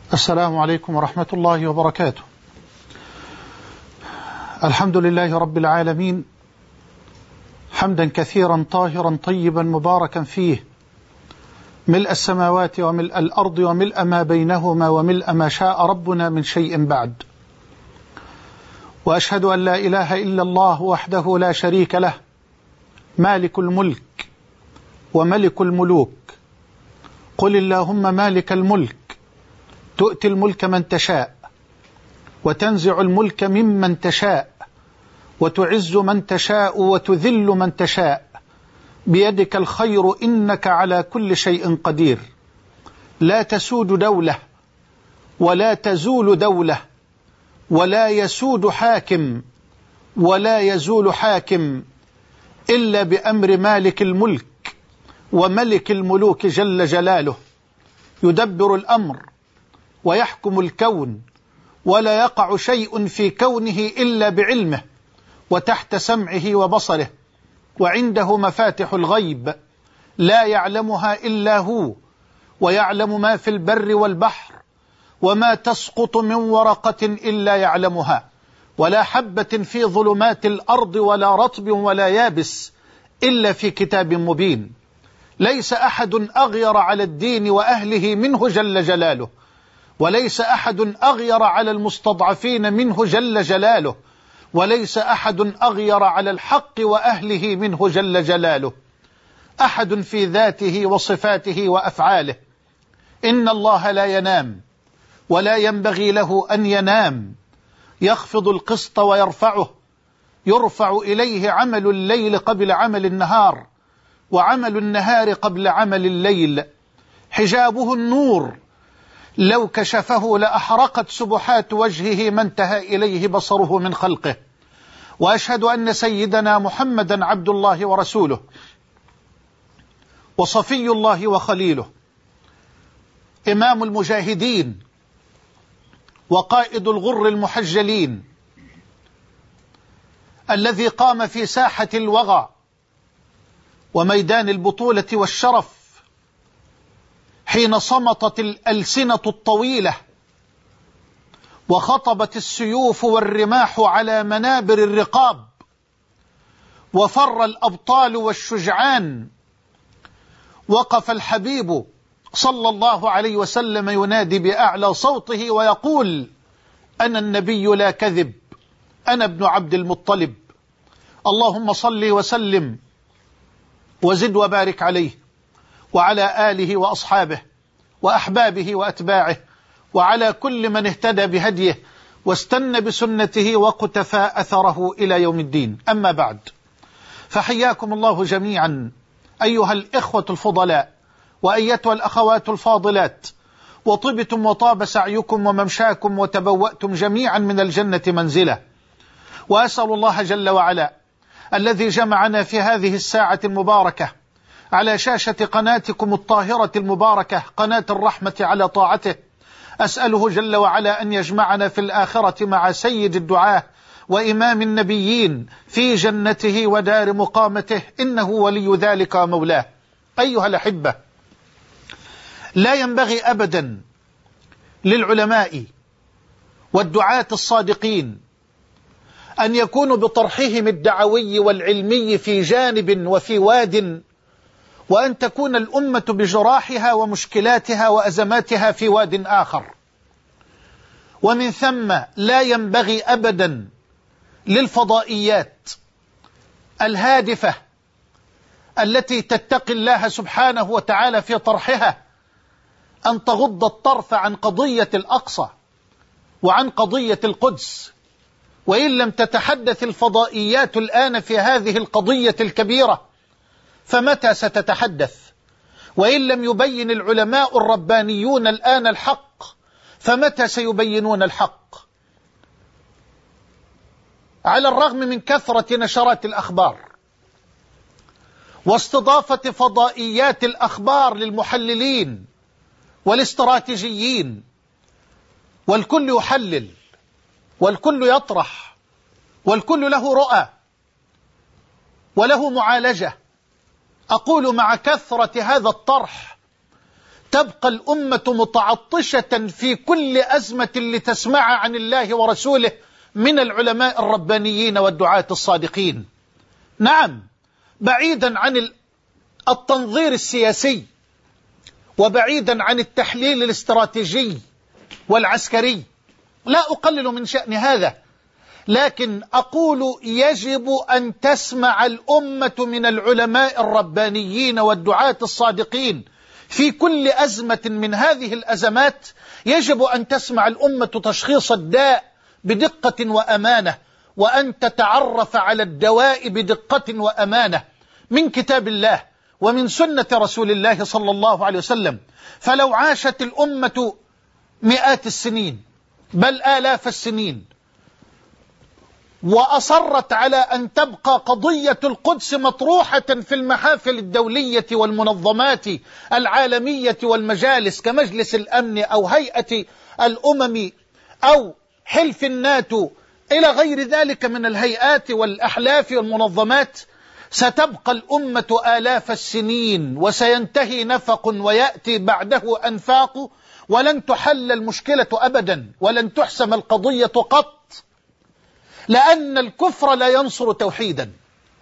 السلام عليكم ورحمة الله وبركاته. الحمد لله رب العالمين، حمدا كثيرا طاهرا طيبا مباركا فيه، ملء السماوات وملء الأرض وملء ما بينهما وملء ما شاء ربنا من شيء بعد. وأشهد أن لا إله إلا الله وحده لا شريك له، مالك الملك وملك الملوك. قل اللهم مالك الملك تؤتي الملك من تشاء وتنزع الملك ممن تشاء وتعز من تشاء وتذل من تشاء، بيدك الخير إنك على كل شيء قدير. لا تسود دولة ولا تزول دولة ولا يسود حاكم ولا يزول حاكم إلا بأمر مالك الملك وملك الملوك جل جلاله. يدبر الأمر ويحكم الكون، ولا يقع شيء في كونه إلا بعلمه وتحت سمعه وبصره، وعنده مفاتح الغيب لا يعلمها إلا هو، ويعلم ما في البر والبحر، وما تسقط من ورقة إلا يعلمها، ولا حبة في ظلمات الأرض ولا رطب ولا يابس إلا في كتاب مبين. ليس أحد أغير على الدين وأهله منه جل جلاله، وليس أحد أغير على المستضعفين منه جل جلاله، وليس أحد أغير على الحق وأهله منه جل جلاله. أحد في ذاته وصفاته وأفعاله. إن الله لا ينام ولا ينبغي له أن ينام، يخفض القسط ويرفعه، يرفع إليه عمل الليل قبل عمل النهار، وعمل النهار قبل عمل الليل. حجابه النور، لو كشفه لأحرقت سبحات وجهه ما انتهى إليه بصره من خلقه. وأشهد أن سيدنا محمدا عبد الله ورسوله، وصفي الله وخليله، إمام المجاهدين وقائد الغر المحجلين، الذي قام في ساحة الوغى وميدان البطولة والشرف حين صمتت الألسنة الطويلة وخطبت السيوف والرماح على منابر الرقاب، وفر الأبطال والشجعان. وقف الحبيب صلى الله عليه وسلم ينادي بأعلى صوته ويقول: أنا النبي لا كذب، أنا ابن عبد المطلب. اللهم صل وسلم وزد وبارك عليه وعلى آله وأصحابه وأحبابه وأتباعه، وعلى كل من اهتدى بهديه واستنى بسنته وقتفى أثره إلى يوم الدين. أما بعد، فحياكم الله جميعا أيها الإخوة الفضلاء وأيتها الأخوات الفاضلات، وطبتم وطاب سعيكم وممشاكم وتبوأتم جميعا من الجنة منزلة. وأسأل الله جل وعلا الذي جمعنا في هذه الساعة المباركة على شاشة قناتكم الطاهرة المباركة، قناة الرحمة، على طاعته، أسأله جل وعلا أن يجمعنا في الآخرة مع سيد الدعاة وإمام النبيين في جنته ودار مقامته، إنه ولي ذلك ومولاه. أيها الأحبة، لا ينبغي أبدا للعلماء والدعاة الصادقين أن يكونوا بطرحهم الدعوي والعلمي في جانب وفي واد، وأن تكون الأمة بجراحها ومشكلاتها وأزماتها في واد آخر. ومن ثم لا ينبغي أبدا للفضائيات الهادفة التي تتقي الله سبحانه وتعالى في طرحها أن تغض الطرف عن قضية الأقصى وعن قضية القدس. وإن لم تتحدث الفضائيات الآن في هذه القضية الكبيرة فمتى ستتحدث؟ وإن لم يبين العلماء الربانيون الآن الحق فمتى سيبينون الحق؟ على الرغم من كثرة نشرات الأخبار واستضافة فضائيات الأخبار للمحللين والاستراتيجيين، والكل يحلل والكل يطرح والكل له رؤى وله معالجة، أقول مع كثرة هذا الطرح تبقى الأمة متعطشة في كل أزمة لتسمع عن الله ورسوله من العلماء الربانيين والدعاة الصادقين. نعم، بعيدا عن التنظير السياسي وبعيدا عن التحليل الاستراتيجي والعسكري، لا أقلل من شأن هذا، لكن أقول يجب أن تسمع الأمة من العلماء الربانيين والدعاة الصادقين في كل أزمة من هذه الأزمات. يجب أن تسمع الأمة تشخيص الداء بدقة وأمانة، وأن تتعرف على الدواء بدقة وأمانة من كتاب الله ومن سنة رسول الله صلى الله عليه وسلم. فلو عاشت الأمة مئات السنين بل آلاف السنين وأصرت على أن تبقى قضية القدس مطروحة في المحافل الدولية والمنظمات العالمية والمجالس كمجلس الأمن أو هيئة الأمم أو حلف الناتو إلى غير ذلك من الهيئات والأحلاف والمنظمات، ستبقى الأمة آلاف السنين وسينتهي نفق ويأتي بعده أنفاق، ولن تحل المشكلة أبدا ولن تحسم القضية قط، لأن الكفر لا ينصر توحيدا،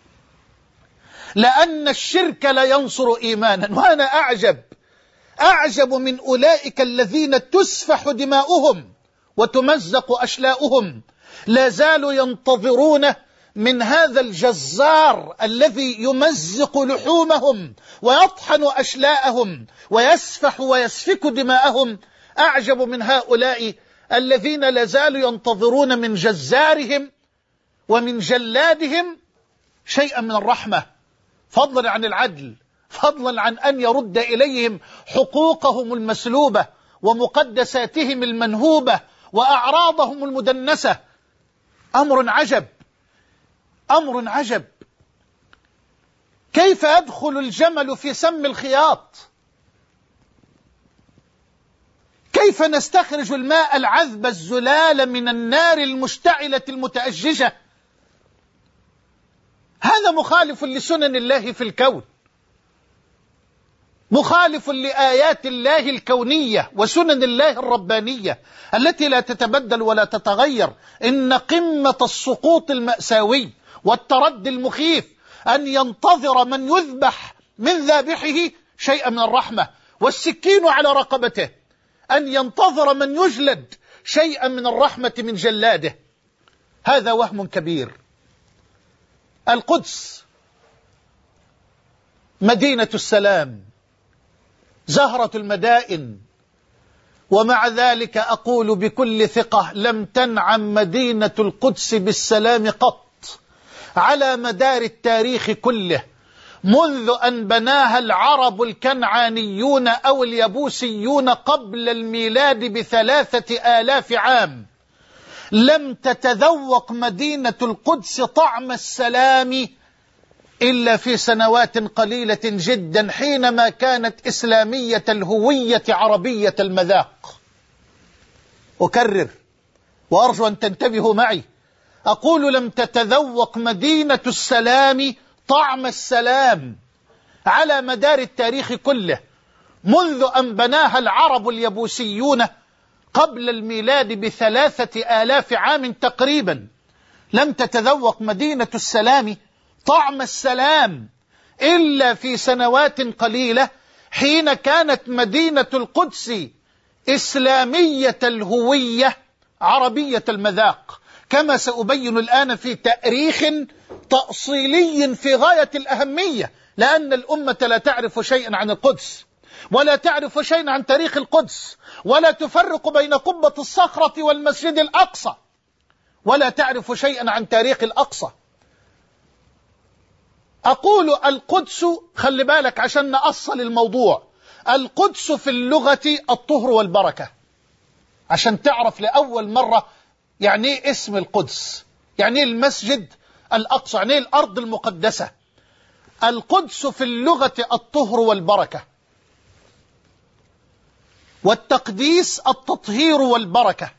لأن الشرك لا ينصر إيمانا. وأنا أعجب من أولئك الذين تسفح دماؤهم وتمزق أشلاؤهم، لا زالوا ينتظرون من هذا الجزار الذي يمزق لحومهم ويطحن أشلاءهم ويسفح ويسفك دماءهم. أعجب من هؤلاء الذين لا زالوا ينتظرون من جزارهم ومن جلادهم شيئا من الرحمة، فضلا عن العدل، فضلا عن أن يرد إليهم حقوقهم المسلوبة ومقدساتهم المنهوبة وأعراضهم المدنسة. أمر عجب، أمر عجب. كيف يدخل الجمل في سم الخياط؟ كيف نستخرج الماء العذب الزلال من النار المشتعلة المتأججة؟ هذا مخالف لسنن الله في الكون، مخالف لآيات الله الكونية وسنن الله الربانية التي لا تتبدل ولا تتغير. إن قمة السقوط المأساوي والتردي المخيف أن ينتظر من يذبح من ذابحه شيئا من الرحمة والسكين على رقبته، أن ينتظر من يجلد شيئا من الرحمة من جلاده. هذا وهم كبير. القدس مدينة السلام، زهرة المدائن، ومع ذلك أقول بكل ثقة لم تنعم مدينة القدس بالسلام قط على مدار التاريخ كله، منذ أن بناها العرب الكنعانيون أو اليبوسيون قبل الميلاد ب3000 عام. لم تتذوق مدينة القدس طعم السلام إلا في سنوات قليلة جدا، حينما كانت إسلامية الهوية عربية المذاق. أكرر وأرجو أن تنتبهوا معي، أقول لم تتذوق مدينة السلام طعم السلام على مدار التاريخ كله، منذ أن بناها العرب اليبوسيون قبل الميلاد ب3000 عام تقريبا. لم تتذوق مدينة السلام طعم السلام إلا في سنوات قليلة، حين كانت مدينة القدس إسلامية الهوية عربية المذاق، كما سأبين الآن في تأريخ تأصيلي في غاية الأهمية، لأن الأمة لا تعرف شيئا عن القدس ولا تعرف شيئا عن تاريخ القدس، ولا تفرق بين قبة الصخرة والمسجد الأقصى، ولا تعرف شيئا عن تاريخ الأقصى. أقول القدس، خلي بالك عشان نأصل الموضوع، القدس في اللغة الطهر والبركة، عشان تعرف لأول مرة يعني إيه اسم القدس، يعني إيه المسجد الأقصى، يعني إيه الأرض المقدسة. القدس في اللغة الطهر والبركة، والتقديس التطهير والبركة،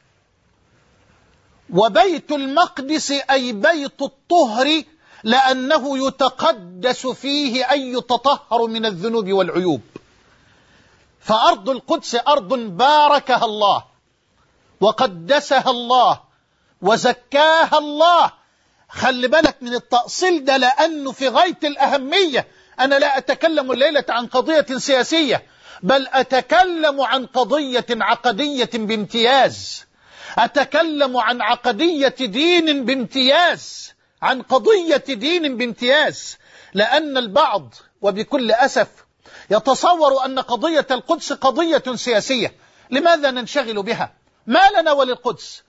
وبيت المقدس أي بيت الطهر، لأنه يتقدس فيه أي يتطهر من الذنوب والعيوب. فأرض القدس أرض باركها الله وقدسها الله وزكاها الله. خلي بالك من التأصيل ده لأنه في غاية الأهمية. أنا لا أتكلم الليلة عن قضية سياسية، بل أتكلم عن قضية عقدية بامتياز، أتكلم عن عقدية دين بامتياز، عن قضية دين بامتياز. لأن البعض وبكل أسف يتصور أن قضية القدس قضية سياسية. لماذا ننشغل بها؟ ما لنا وللقدس؟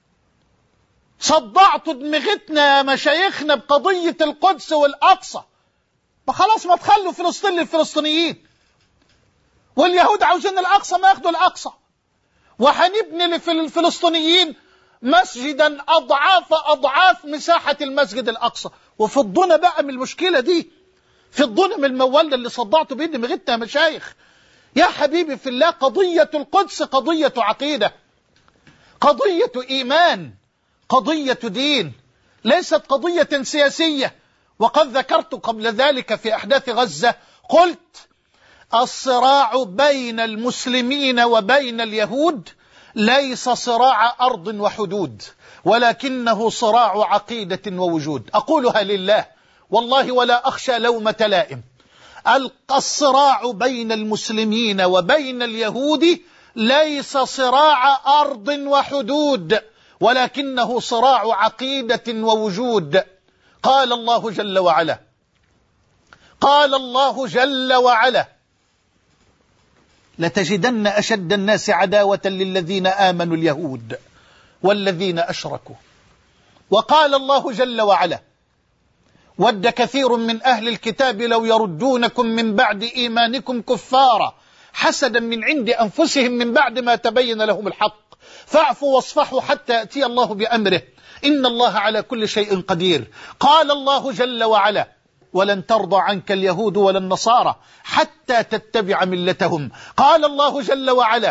صدعت دماغتنا يا مشايخنا بقضية القدس والأقصى، فخلاص ما تخلوا فلسطين للفلسطينيين، واليهود عاوزين الأقصى ما ياخدوا الأقصى، وهنبني للفلسطينيين مسجدا أضعاف مساحة المسجد الأقصى. وفضونا بقى من المشكلة دي، فضونا من المولة اللي صدعتوا بيه دماغتنا يا مشايخ. يا حبيبي في الله، قضية القدس قضية عقيدة، قضية إيمان، قضية دين، ليست قضية سياسية. وقد ذكرت قبل ذلك في أحداث غزة، قلت الصراع بين المسلمين وبين اليهود ليس صراع أرض وحدود، ولكنه صراع عقيدة ووجود. أقولها لله والله ولا أخشى لومة لائم. الصراع بين المسلمين وبين اليهود ليس صراع أرض وحدود، ولكنه صراع عقيدة ووجود. قال الله جل وعلا، قال الله جل وعلا: لتجدن أشد الناس عداوة للذين آمنوا اليهود والذين أشركوا. وقال الله جل وعلا: ود كثير من أهل الكتاب لو يردونكم من بعد إيمانكم كفارا حسدا من عند أنفسهم من بعد ما تبين لهم الحق فاعفوا واصفحوا حتى يأتي الله بأمره إن الله على كل شيء قدير. قال الله جل وعلا: ولن ترضى عنك اليهود ولا النصارى حتى تتبع ملتهم. قال الله جل وعلا: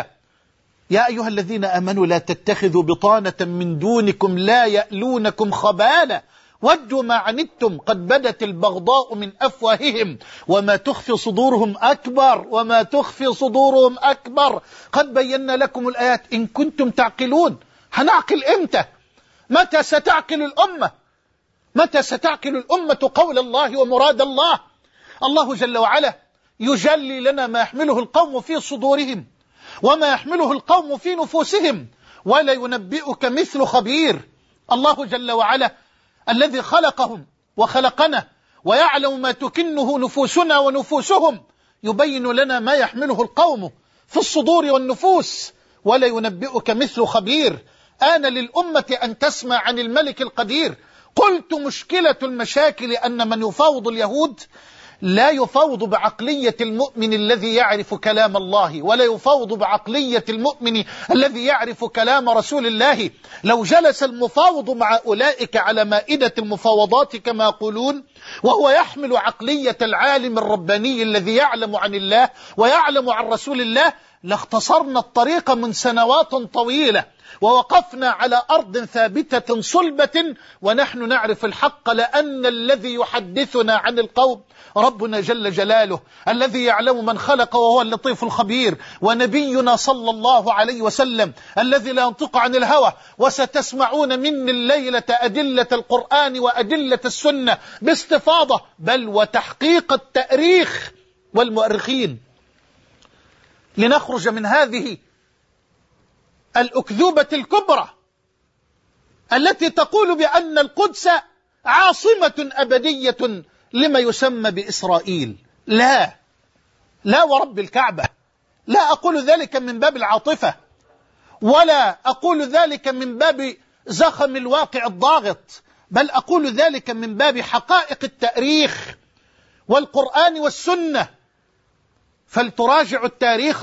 يا أيها الذين آمنوا لا تتخذوا بطانة من دونكم لا يألونكم خبالا ودوا ما عنتم قد بدت البغضاء من أفواههم وما تخفي صدورهم أكبر وما تخفي صدورهم أكبر قد بينا لكم الآيات إن كنتم تعقلون. هنعقل إمتى؟ متى ستعقل الأمة؟ متى ستعقل الأمة قول الله ومراد الله؟ الله جل وعلا يجلي لنا ما يحمله القوم في صدورهم وما يحمله القوم في نفوسهم، ولا ينبئك مثل خبير. الله جل وعلا الذي خلقهم وخلقنا ويعلم ما تكنه نفوسنا ونفوسهم يبين لنا ما يحمله القوم في الصدور والنفوس، ولا ينبئك مثل خبير. آن للأمة أن تسمع عن الملك القدير. قلت مشكلة المشاكل أن من يفاوض اليهود لا يفاوض بعقلية المؤمن الذي يعرف كلام الله، ولا يفاوض بعقلية المؤمن الذي يعرف كلام رسول الله. لو جلس المفاوض مع أولئك على مائدة المفاوضات كما يقولون وهو يحمل عقلية العالم الرباني الذي يعلم عن الله ويعلم عن رسول الله لاختصرنا الطريق من سنوات طويلة ووقفنا على أرض ثابتة صلبة ونحن نعرف الحق، لأن الذي يحدثنا عن القوم ربنا جل جلاله الذي يعلم من خلق وهو اللطيف الخبير، ونبينا صلى الله عليه وسلم الذي لا ينطق عن الهوى. وستسمعون مني الليلة أدلة القرآن وأدلة السنة باستفاضة، بل وتحقيق التاريخ والمؤرخين، لنخرج من هذه الأكذوبة الكبرى التي تقول بأن القدس عاصمة أبدية لما يسمى بإسرائيل. لا ورب الكعبة، لا أقول ذلك من باب العاطفة، ولا أقول ذلك من باب زخم الواقع الضاغط، بل أقول ذلك من باب حقائق التاريخ والقرآن والسنة. فلتراجعوا التاريخ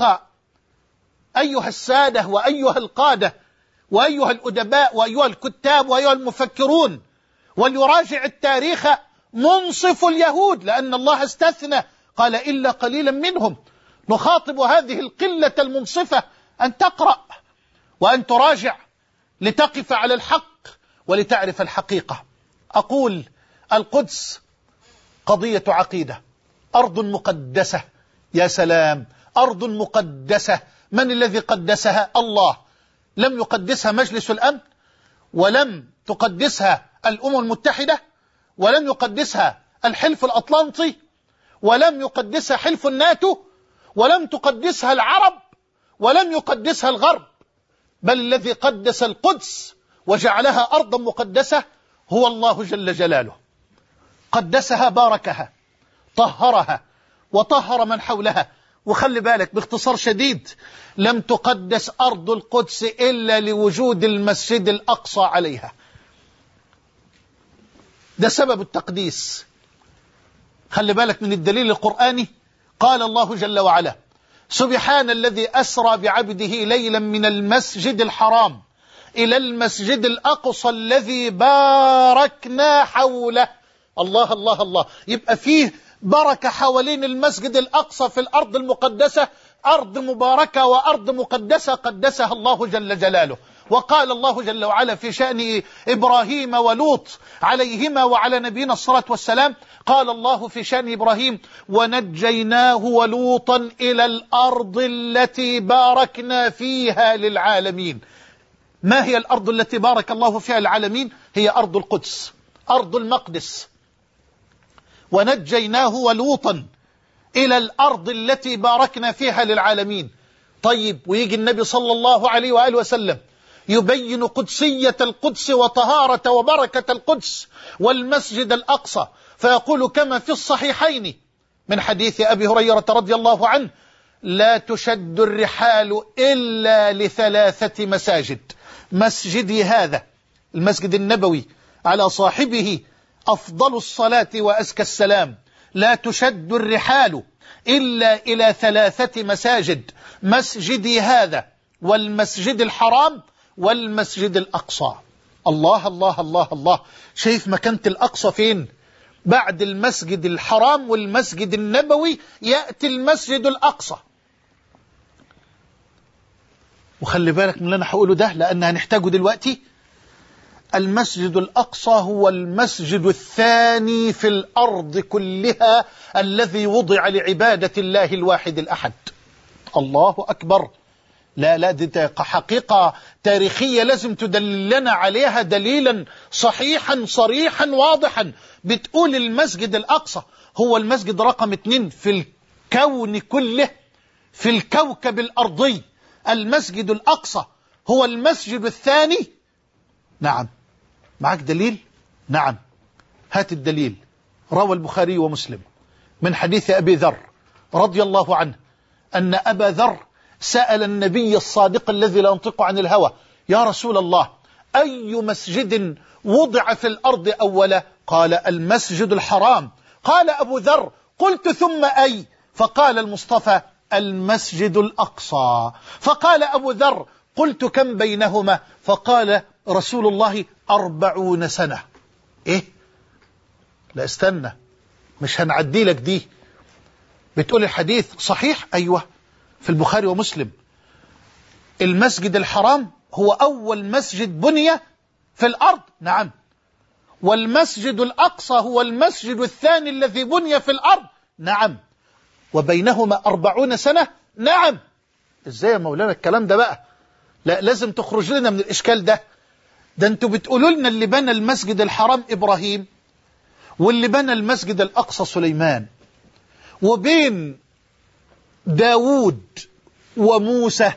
أيها السادة وأيها القادة وأيها الأدباء وأيها الكتاب وأيها المفكرون، وليراجع التاريخ منصف اليهود، لأن الله استثنى قال إلا قليلا منهم. نخاطب هذه القلة المنصفة أن تقرأ وأن تراجع لتقف على الحق ولتعرف الحقيقة. أقول القدس قضية عقيدة، أرض مقدسة. يا سلام، أرض مقدسة. من الذي قدسها؟ الله. لم يقدسها مجلس الأمن، ولم تقدسها الأمم المتحدة، ولم يقدسها الحلف الأطلنطي، ولم يقدسها حلف الناتو، ولم تقدسها العرب، ولم يقدسها الغرب، بل الذي قدس القدس وجعلها أرضا مقدسة هو الله جل جلاله. قدسها، باركها، طهرها، وطهر من حولها. وخلي بالك باختصار شديد، لم تقدس أرض القدس إلا لوجود المسجد الأقصى عليها. ده سبب التقديس. خلي بالك من الدليل القرآني. قال الله جل وعلا: سبحان الذي أسرى بعبده ليلا من المسجد الحرام إلى المسجد الأقصى الذي باركنا حوله. الله الله الله. يبقى فيه بركة حوالين المسجد الأقصى في الأرض المقدسة، أرض مباركة وأرض مقدسة قدسها الله جل جلاله. وقال الله جل وعلا في شأن إبراهيم ولوط عليهما وعلى نبينا الصلاة والسلام، قال الله في شأن إبراهيم: ونجيناه ولوطا إلى الأرض التي باركنا فيها للعالمين. ما هي الأرض التي بارك الله فيها للعالمين؟ هي أرض القدس، أرض المقدس. ونجيناه ولوطا إلى الأرض التي باركنا فيها للعالمين. طيب، ويجي النبي صلى الله عليه وآله وسلم يبين قدسية القدس وطهارة وبركة القدس والمسجد الأقصى، فيقول كما في الصحيحين من حديث أبي هريرة رضي الله عنه: لا تشد الرحال إلا لثلاثة مساجد، مسجدي هذا المسجد النبوي على صاحبه أفضل الصلاة وأزكى السلام. لا تشد الرحال إلا إلى ثلاثة مساجد: مسجدي هذا، والمسجد الحرام، والمسجد الأقصى. الله الله الله الله. شايف مكانة الأقصى فين؟ بعد المسجد الحرام والمسجد النبوي يأتي المسجد الأقصى. وخلي بالك من اللي أنا هقوله ده لأن هنحتاجه دلوقتي. المسجد الأقصى هو المسجد الثاني في الأرض كلها الذي وضع لعبادة الله الواحد الأحد. الله أكبر. لا لا، دي حقيقة تاريخية لازم تدللنا عليها دليلا صحيحا صريحا واضحا. بتقول المسجد الأقصى هو المسجد رقم 2 في الكون كله، في الكوكب الأرضي. المسجد الأقصى هو المسجد الثاني. نعم. معك دليل؟ نعم، هات الدليل. روى البخاري ومسلم من حديث أبي ذر رضي الله عنه أن أبا ذر سأل النبي الصادق الذي لا ينطق عن الهوى: يا رسول الله، أي مسجد وضع في الأرض أولا؟ قال: المسجد الحرام. قال أبو ذر: قلت ثم أي؟ فقال المصطفى: المسجد الأقصى. فقال أبو ذر: قلت كم بينهما؟ فقال رسول الله: 40 سنة. إيه؟ لا استنى، مش هنعدي لك دي. بتقول الحديث صحيح؟ أيوة، في البخاري ومسلم. المسجد الحرام هو أول مسجد بني في الأرض، نعم. والمسجد الأقصى هو المسجد الثاني الذي بني في الأرض، نعم. وبينهما 40 سنة، نعم. إزاي يا مولانا الكلام ده بقى؟ لا، لازم تخرج لنا من الإشكال ده. ده انتوا بتقولوا لنا اللي بنى المسجد الحرام إبراهيم، واللي بنى المسجد الأقصى سليمان، وبين داود وموسى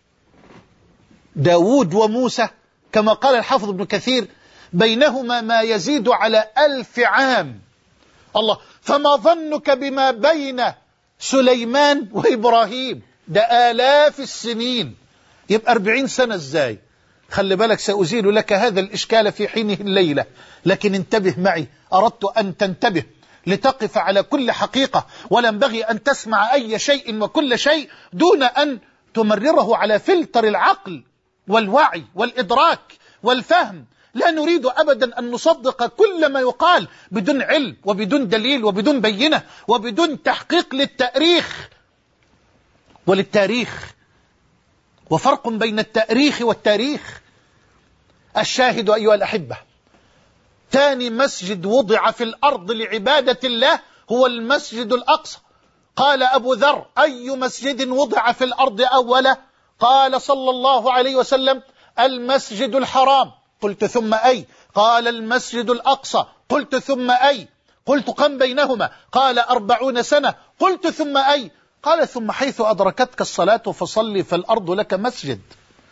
كما قال الحافظ ابن كثير بينهما ما يزيد على 1000 عام. الله، فما ظنك بما بين سليمان وإبراهيم؟ ده آلاف السنين، يبقى 40 سنة ازاي؟ خلي بالك، سأزيل لك هذا الإشكال في حينه الليلة، لكن انتبه معي. أردت أن تنتبه لتقف على كل حقيقة، ولا ينبغي أن تسمع أي شيء وكل شيء دون أن تمرره على فلتر العقل والوعي والإدراك والفهم. لا نريد أبدا أن نصدق كل ما يقال بدون علم وبدون دليل وبدون بينة وبدون تحقيق للتاريخ وللتاريخ. وفرق بين التاريخ والتاريخ. الشاهد أيها الأحبة، ثاني مسجد وضع في الأرض لعبادة الله هو المسجد الأقصى، قال أبو ذر: أي مسجد وضع في الأرض أولا؟ قال صلى الله عليه وسلم: المسجد الحرام. قلت: ثم أي؟ قال: المسجد الأقصى. قلت: ثم أي؟ قلت: كم بينهما؟ قال: 40 سنة. قلت: ثم أي؟ قال: ثم حيث أدركتك الصلاة فصلي فالأرض لك مسجد.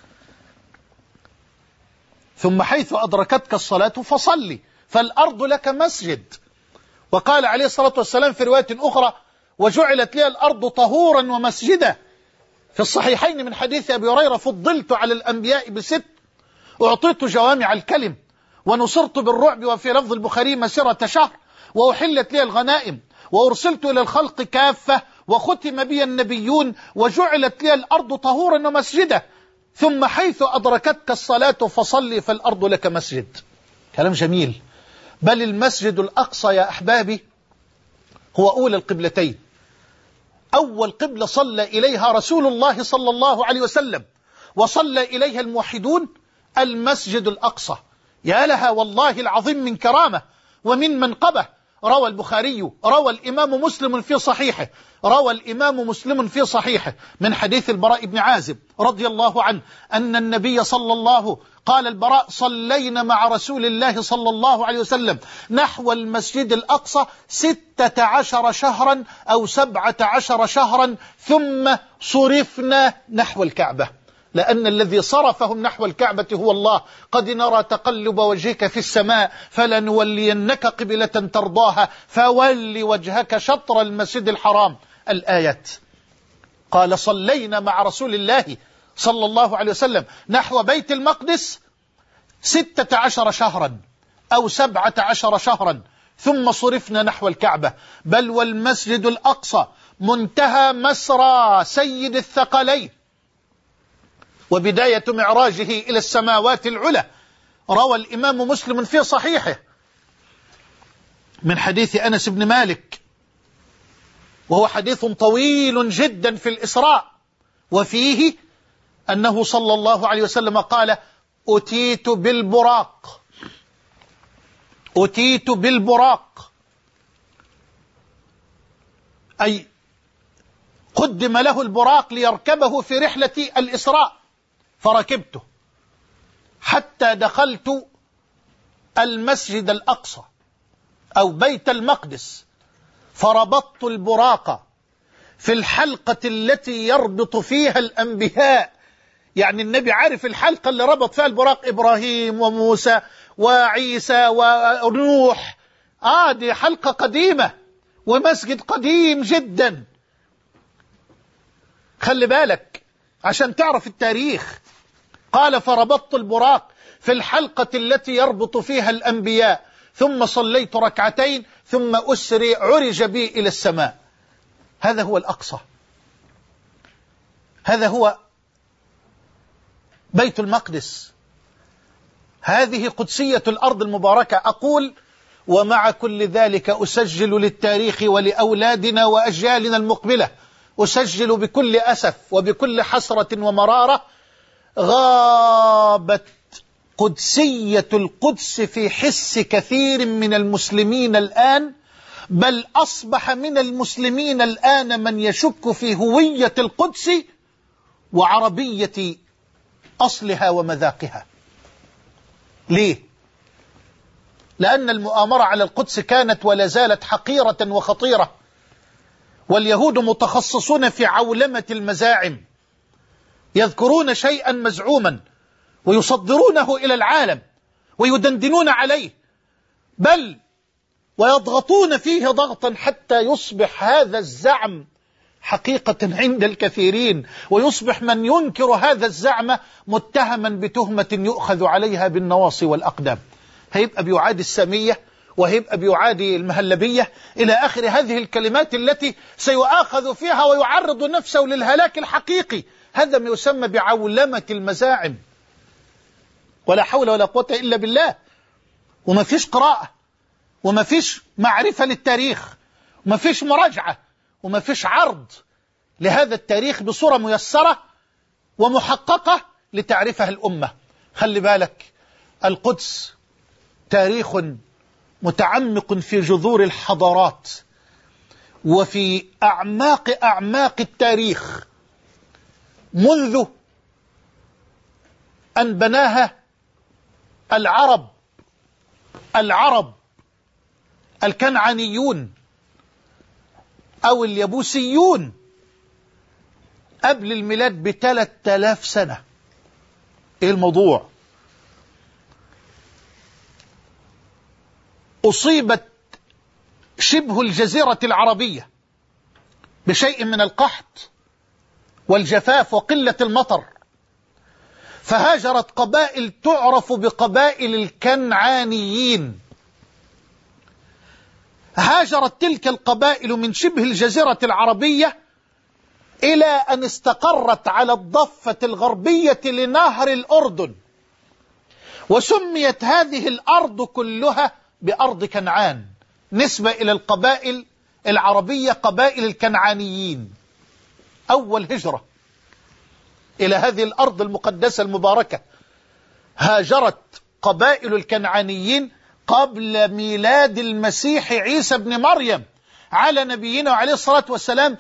ثم حيث أدركتك الصلاة فصلي فالأرض لك مسجد. وقال عليه الصلاة والسلام في رواية أخرى: وجعلت لي الأرض طهورا ومسجدا. في الصحيحين من حديث أبي هريرة: فضلت على الأنبياء ب6، أعطيت جوامع الكلم، ونصرت بالرعب، وفي لفظ البخاري: مسيرة شهر، وأحلت لي الغنائم، وأرسلت إلى الخلق كافة، وختم بي النبيون، وجعلت لي الأرض طهورا ومسجدا. ثم حيث أدركتك الصلاة فصلي فالأرض لك مسجد. كلام جميل. بل المسجد الأقصى يا أحبابي هو أولى القبلتين، أول قبلة صلى إليها رسول الله صلى الله عليه وسلم وصلى إليها الموحدون المسجد الأقصى. يا لها والله العظيم من كرامة ومن منقبة. روى البخاري، روى الإمام مسلم في صحيحه من حديث البراء بن عازب رضي الله عنه أن النبي صلى الله قال البراء: صلينا مع رسول الله صلى الله عليه وسلم نحو المسجد الأقصى 16 شهرا أو 17 شهرا، ثم صرفنا نحو الكعبة، لأن الذي صرفهم نحو الكعبة هو الله. قد نرى تقلب وجهك في السماء فلنولينك قبلة ترضاها فول وجهك شطر المسجد الحرام. الآيات. قال: صلينا مع رسول الله صلى الله عليه وسلم نحو بيت المقدس 16 شهرا أو 17 شهرا، ثم صرفنا نحو الكعبة. بل والمسجد الأقصى منتهى مسرى سيد الثقلين وبداية معراجه إلى السماوات العلى. روى الإمام مسلم في صحيحه من حديث أنس بن مالك، وهو حديث طويل جدا في الإسراء، وفيه أنه صلى الله عليه وسلم قال: أتيت بالبراق. أتيت بالبراق أي قدم له البراق ليركبه في رحلة الإسراء، فركبته حتى دخلت المسجد الأقصى أو بيت المقدس، فربطت البراق في الحلقة التي يربط فيها الأنبياء. يعني النبي عارف الحلقة اللي ربط فيها البراق: إبراهيم وموسى وعيسى ونوح. دي حلقة قديمة ومسجد قديم جدا. خلي بالك عشان تعرف التاريخ. قال: فربطت البراق في الحلقة التي يربط فيها الأنبياء، ثم صليت ركعتين، ثم عرج بي إلى السماء. هذا هو الأقصى، هذا هو بيت المقدس، هذه قدسية الأرض المباركة. أقول: ومع كل ذلك أسجل للتاريخ ولأولادنا وأجيالنا المقبلة، أسجل بكل أسف وبكل حسرة ومرارة: غابت قدسية القدس في حس كثير من المسلمين الآن، بل أصبح من المسلمين الآن من يشك في هوية القدس وعربية أصلها ومذاقها. ليه؟ لأن المؤامرة على القدس كانت ولا زالت حقيرة وخطيرة، واليهود متخصصون في عولمة المزاعم، يذكرون شيئا مزعوما ويصدرونه إلى العالم ويدندنون عليه، بل ويضغطون فيه ضغطا حتى يصبح هذا الزعم حقيقة عند الكثيرين، ويصبح من ينكر هذا الزعم متهما بتهمة يؤخذ عليها بالنواصي والأقدام. هيبقى بيعادي السامية، وهيبقى بيعادي المهلبية، إلى آخر هذه الكلمات التي سيؤاخذ فيها ويعرض نفسه للهلاك الحقيقي. هذا ما يسمى بعولمة المزاعم، ولا حول ولا قوة إلا بالله. وما فيش قراءة، وما فيش معرفة للتاريخ، وما فيش مراجعة، وما فيش عرض لهذا التاريخ بصورة ميسرة ومحققة لتعرفها الأمة. خلي بالك، القدس تاريخ متعمق في جذور الحضارات، وفي أعماق التاريخ منذ أن بناها العرب الكنعانيون أو اليبوسيون قبل الميلاد ب3000 سنة. إيه الموضوع؟ أصيبت شبه الجزيرة العربية بشيء من القحط والجفاف وقلة المطر، فهاجرت قبائل تعرف بقبائل الكنعانيين. هاجرت تلك القبائل من شبه الجزيرة العربية إلى أن استقرت على الضفة الغربية لنهر الأردن، وسميت هذه الأرض كلها بأرض كنعان نسبة إلى القبائل العربية قبائل الكنعانيين. أول هجرة إلى هذه الأرض المقدسة المباركة هاجرت قبائل الكنعانيين قبل ميلاد المسيح عيسى بن مريم على نبينا وعليه الصلاة والسلام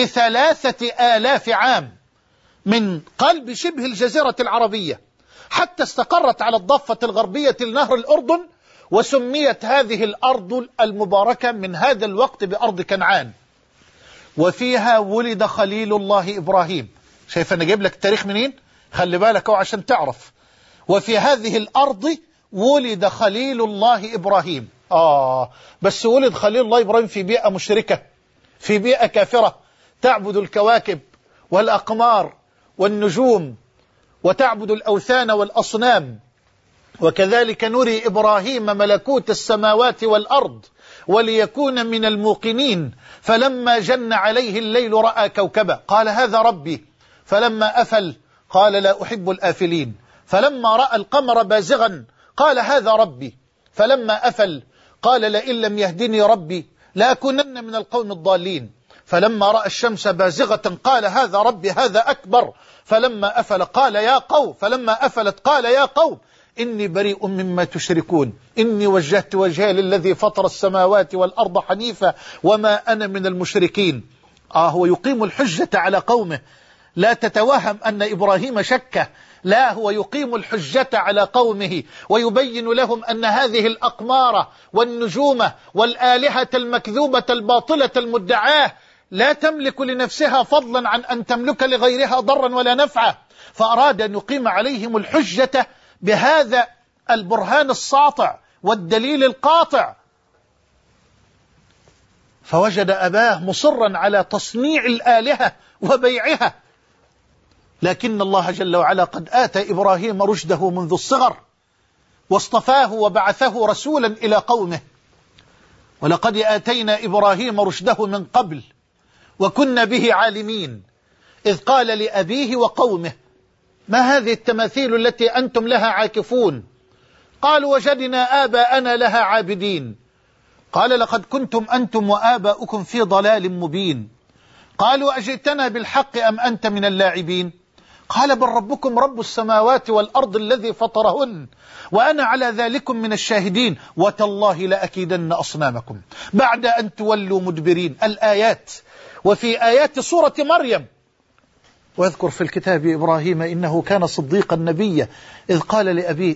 ب3000 عام، من قلب شبه الجزيرة العربية حتى استقرت على الضفة الغربية لنهر الأردن، وسميت هذه الأرض المباركة من هذا الوقت بأرض كنعان. وفيها ولد خليل الله إبراهيم. شايف أنا جايب لك التاريخ منين؟ خلي بالك عشان تعرف. وفي هذه الأرض ولد خليل الله إبراهيم. بس ولد خليل الله إبراهيم في بيئة مشركة، في بيئة كافرة تعبد الكواكب والأقمار والنجوم وتعبد الأوثان والأصنام. وكذلك نري إبراهيم ملكوت السماوات والأرض وليكون من الموقنين، فلما جن عليه الليل رأى كوكبا قال هذا ربي، فلما أفل قال لا أحب الآفلين، فلما رأى القمر بازغا قال هذا ربي، فلما أفل قال لئن لم يهدني ربي لأكونن من القوم الضالين، فلما رأى الشمس بازغة قال هذا ربي هذا أكبر، فلما أفل قال يا قوم، فلما أفلت قال يا قوم إني بريء مما تشركون إني وجهت وجهي للذي فطر السماوات والأرض حنيفا وما أنا من المشركين. هو يقيم الحجة على قومه، لا تتوهم أن إبراهيم شك، لا، هو يقيم الحجة على قومه ويبين لهم أن هذه الأقمار والنجوم والآلهة المكذوبة الباطلة المدعاة لا تملك لنفسها فضلا عن أن تملك لغيرها ضرا ولا نفعا، فأراد أن يقيم عليهم الحجة بهذا البرهان الساطع والدليل القاطع. فوجد أباه مصرا على تصنيع الآلهة وبيعها، لكن الله جل وعلا قد آتى إبراهيم رشده منذ الصغر واصطفاه وبعثه رسولا إلى قومه. ولقد آتينا إبراهيم رشده من قبل وكنا به عالمين، إذ قال لأبيه وقومه ما هذه التماثيل التي أنتم لها عاكفون؟ قالوا وجدنا آباءنا لها عابدين. قال لقد كنتم أنتم وآباؤكم في ضلال مبين. قالوا أجئتنا بالحق أم أنت من اللاعبين؟ قال بل ربكم رب السماوات والأرض الذي فطرهن وأنا على ذلكم من الشاهدين وتالله لأكيدن أصنامكم بعد أن تولوا مدبرين. الآيات. وفي آيات سورة مريم واذكر في الكتاب إبراهيم إنه كان صديقا نبيا إذ قال لأبيه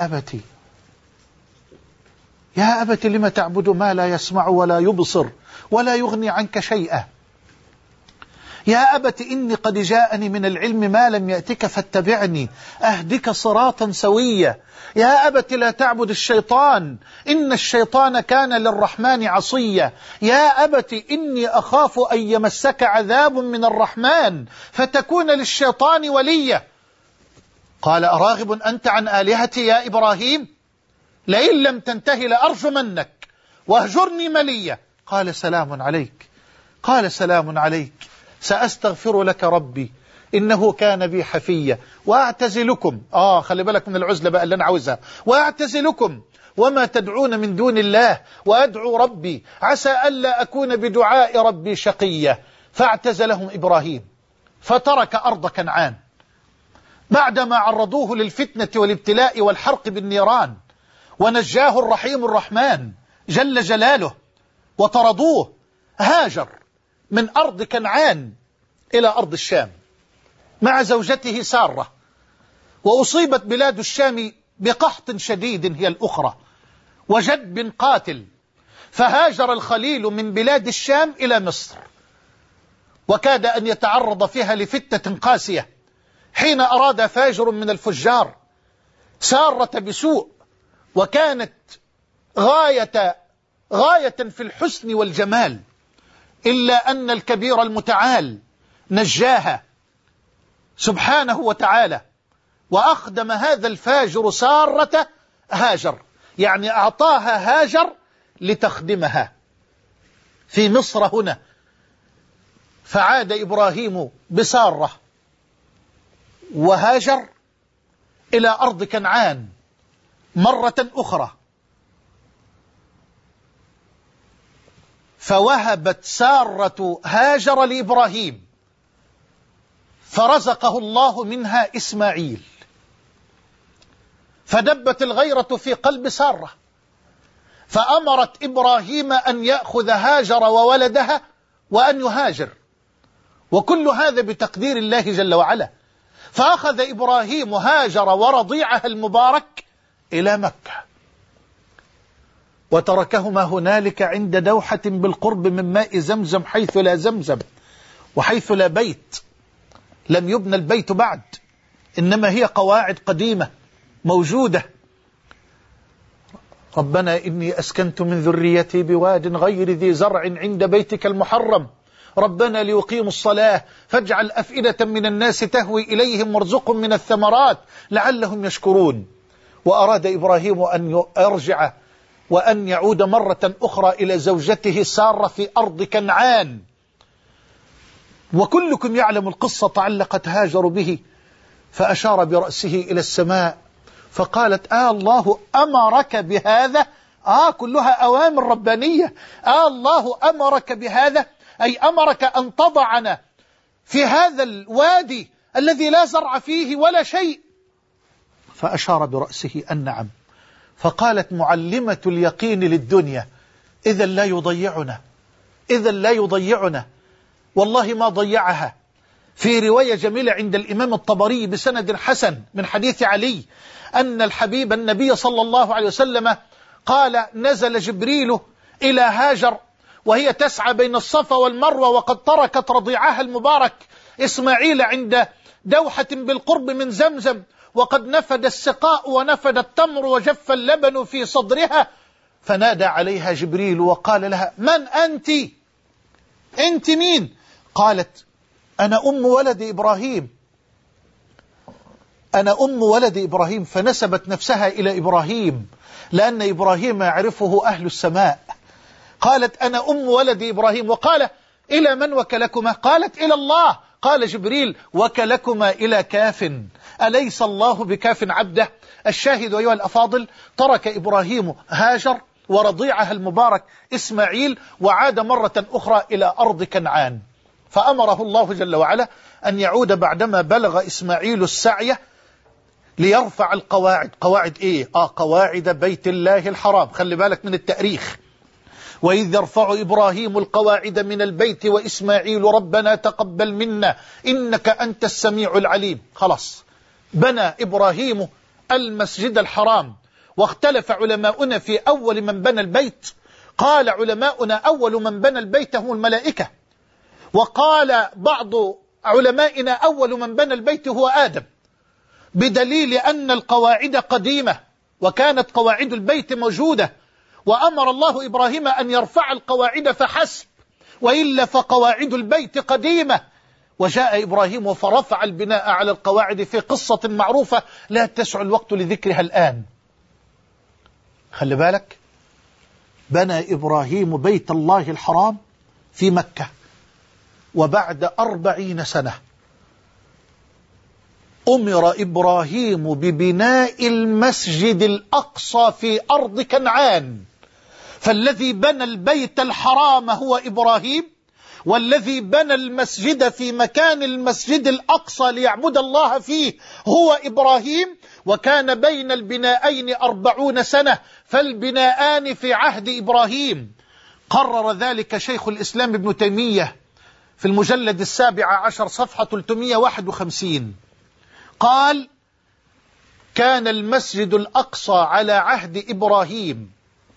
يا أبت لم تعبد ما لا يسمع ولا يبصر ولا يغني عنك شيئا يا أبت إني قد جاءني من العلم ما لم يأتك فاتبعني أهدك صراطا سويا يا أبت لا تعبد الشيطان إن الشيطان كان للرحمن عصيا يا أبت إني أخاف أن يمسك عذاب من الرحمن فتكون للشيطان وليا. قال أراغب أنت عن آلهتي يا إبراهيم لئن لم تنتهي لأرجمنك واهجرني مليا. قال سلام عليك سأستغفر لك ربي إنه كان بي حفيا وأعتزلكم. خلي بالك من العزلة بقى اللي أنا عاوزها. وأعتزلكم وما تدعون من دون الله وأدعو ربي عسى ألا أكون بدعاء ربي شقيا. فاعتزلهم إبراهيم فترك أرض كنعان بعدما عرضوه للفتنة والابتلاء والحرق بالنيران، ونجاه الرحيم الرحمن جل جلاله، وطردوه هاجر من أرض كنعان إلى أرض الشام مع زوجته سارة، وأصيبت بلاد الشام بقحط شديد هي الأخرى وجدب قاتل، فهاجر الخليل من بلاد الشام إلى مصر، وكاد أن يتعرض فيها لفتنة قاسية حين أراد فاجر من الفجار سارة بسوء، وكانت غاية في الحسن والجمال، إلا أن الكبير المتعال نجاها سبحانه وتعالى، وأخدم هذا الفاجر سارة هاجر، يعني أعطاها هاجر لتخدمها في مصر هنا. فعاد إبراهيم بسارة وهاجر إلى أرض كنعان مرة أخرى، فوهبت سارة هاجر لإبراهيم، فرزقه الله منها إسماعيل، فدبت الغيرة في قلب سارة، فأمرت إبراهيم أن يأخذ هاجر وولدها وأن يهاجر، وكل هذا بتقدير الله جل وعلا. فأخذ إبراهيم هاجر ورضيعها المبارك إلى مكة، وتركهما هنالك عند دوحة بالقرب من ماء زمزم، حيث لا زمزم وحيث لا بيت، لم يبنى البيت بعد، إنما هي قواعد قديمة موجودة. ربنا إني أسكنت من ذريتي بواد غير ذي زرع عند بيتك المحرم ربنا ليقيموا الصلاة فاجعل أفئدة من الناس تهوي إليهم وارزقهم من الثمرات لعلهم يشكرون. وأراد إبراهيم أن يرجع وأن يعود مرة أخرى إلى زوجته سارة في أرض كنعان، وكلكم يعلم القصة، تعلقت هاجر به فأشار برأسه إلى السماء فقالت الله أمرك بهذا؟ كلها أوامر ربانية. الله أمرك بهذا، أي أمرك أن تضعنا في هذا الوادي الذي لا زرع فيه ولا شيء؟ فأشار برأسه أن نعم. فقالت معلمة اليقين للدنيا إذا لا يضيعنا، إذا لا يضيعنا. والله ما ضيعها. في رواية جميلة عند الإمام الطبري بسند حسن من حديث علي أن الحبيب النبي صلى الله عليه وسلم قال نزل جبريل إلى هاجر وهي تسعى بين الصفا والمروة، وقد تركت رضيعها المبارك إسماعيل عند دوحة بالقرب من زمزم، وقد نفد السقاء ونفد التمر وجف اللبن في صدرها، فنادى عليها جبريل وقال لها من أنت؟ أنت مين؟ قالت أنا أم ولد إبراهيم، أنا أم ولد إبراهيم. فنسبت نفسها إلى إبراهيم لأن إبراهيم يعرفه أهل السماء. قالت أنا أم ولد إبراهيم. وقال إلى من وكلكما؟ قالت إلى الله. قال جبريل وكلكما إلى كاف، أليس الله بكاف عبده؟ الشاهد أيها الأفاضل، ترك إبراهيم هاجر ورضيعها المبارك إسماعيل وعاد مرة أخرى إلى أرض كنعان، فأمره الله جل وعلا أن يعود بعدما بلغ إسماعيل السعي ليرفع القواعد. قواعد إيه؟ قواعد بيت الله الحرام. خلي بالك من التاريخ. وإذ يرفع إبراهيم القواعد من البيت وإسماعيل ربنا تقبل منا إنك أنت السميع العليم. خلاص بنى إبراهيم المسجد الحرام. واختلف علماؤنا في أول من بنى البيت. قال علماؤنا أول من بنى البيت هم الملائكة، وقال بعض علمائنا أول من بنى البيت هو آدم، بدليل أن القواعد قديمة وكانت قواعد البيت موجودة، وأمر الله إبراهيم أن يرفع القواعد فحسب، وإلا فقواعد البيت قديمة. وجاء إبراهيم فرفع البناء على القواعد في قصة معروفة لا تسع الوقت لذكرها الآن. خلي بالك، بنى إبراهيم بيت الله الحرام في مكة، وبعد 40 سنة أمر إبراهيم ببناء المسجد الأقصى في أرض كنعان. فالذي بنى البيت الحرام هو إبراهيم، والذي بنى المسجد في مكان المسجد الأقصى ليعبد الله فيه هو إبراهيم. وكان بين البناءين 40 سنة، فالبناءان في عهد إبراهيم. قرر ذلك شيخ الإسلام ابن تيمية في المجلد 17 صفحة 351. قال: كان المسجد الأقصى على عهد إبراهيم،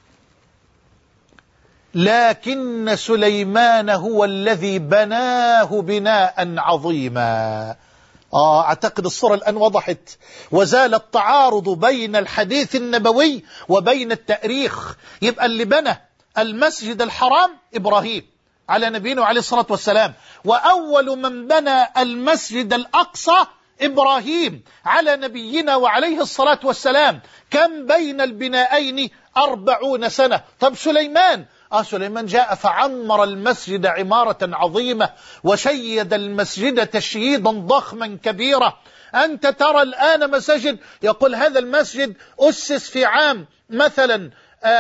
لكن سليمان هو الذي بناه بناء عظيما. أعتقد الصورة الآن وضحت، وزال التعارض بين الحديث النبوي وبين التاريخ. يبقى اللي بنى المسجد الحرام إبراهيم على نبينا وعليه الصلاة والسلام، وأول من بنى المسجد الأقصى إبراهيم على نبينا وعليه الصلاة والسلام. كم بين البنائين؟ 40 سنة. طب سليمان سليمان جاء فعمر المسجد عمارة عظيمة، وشيد المسجد تشييدا ضخما كبيرا. أنت ترى الآن مسجد يقول هذا المسجد أسس في عام مثلا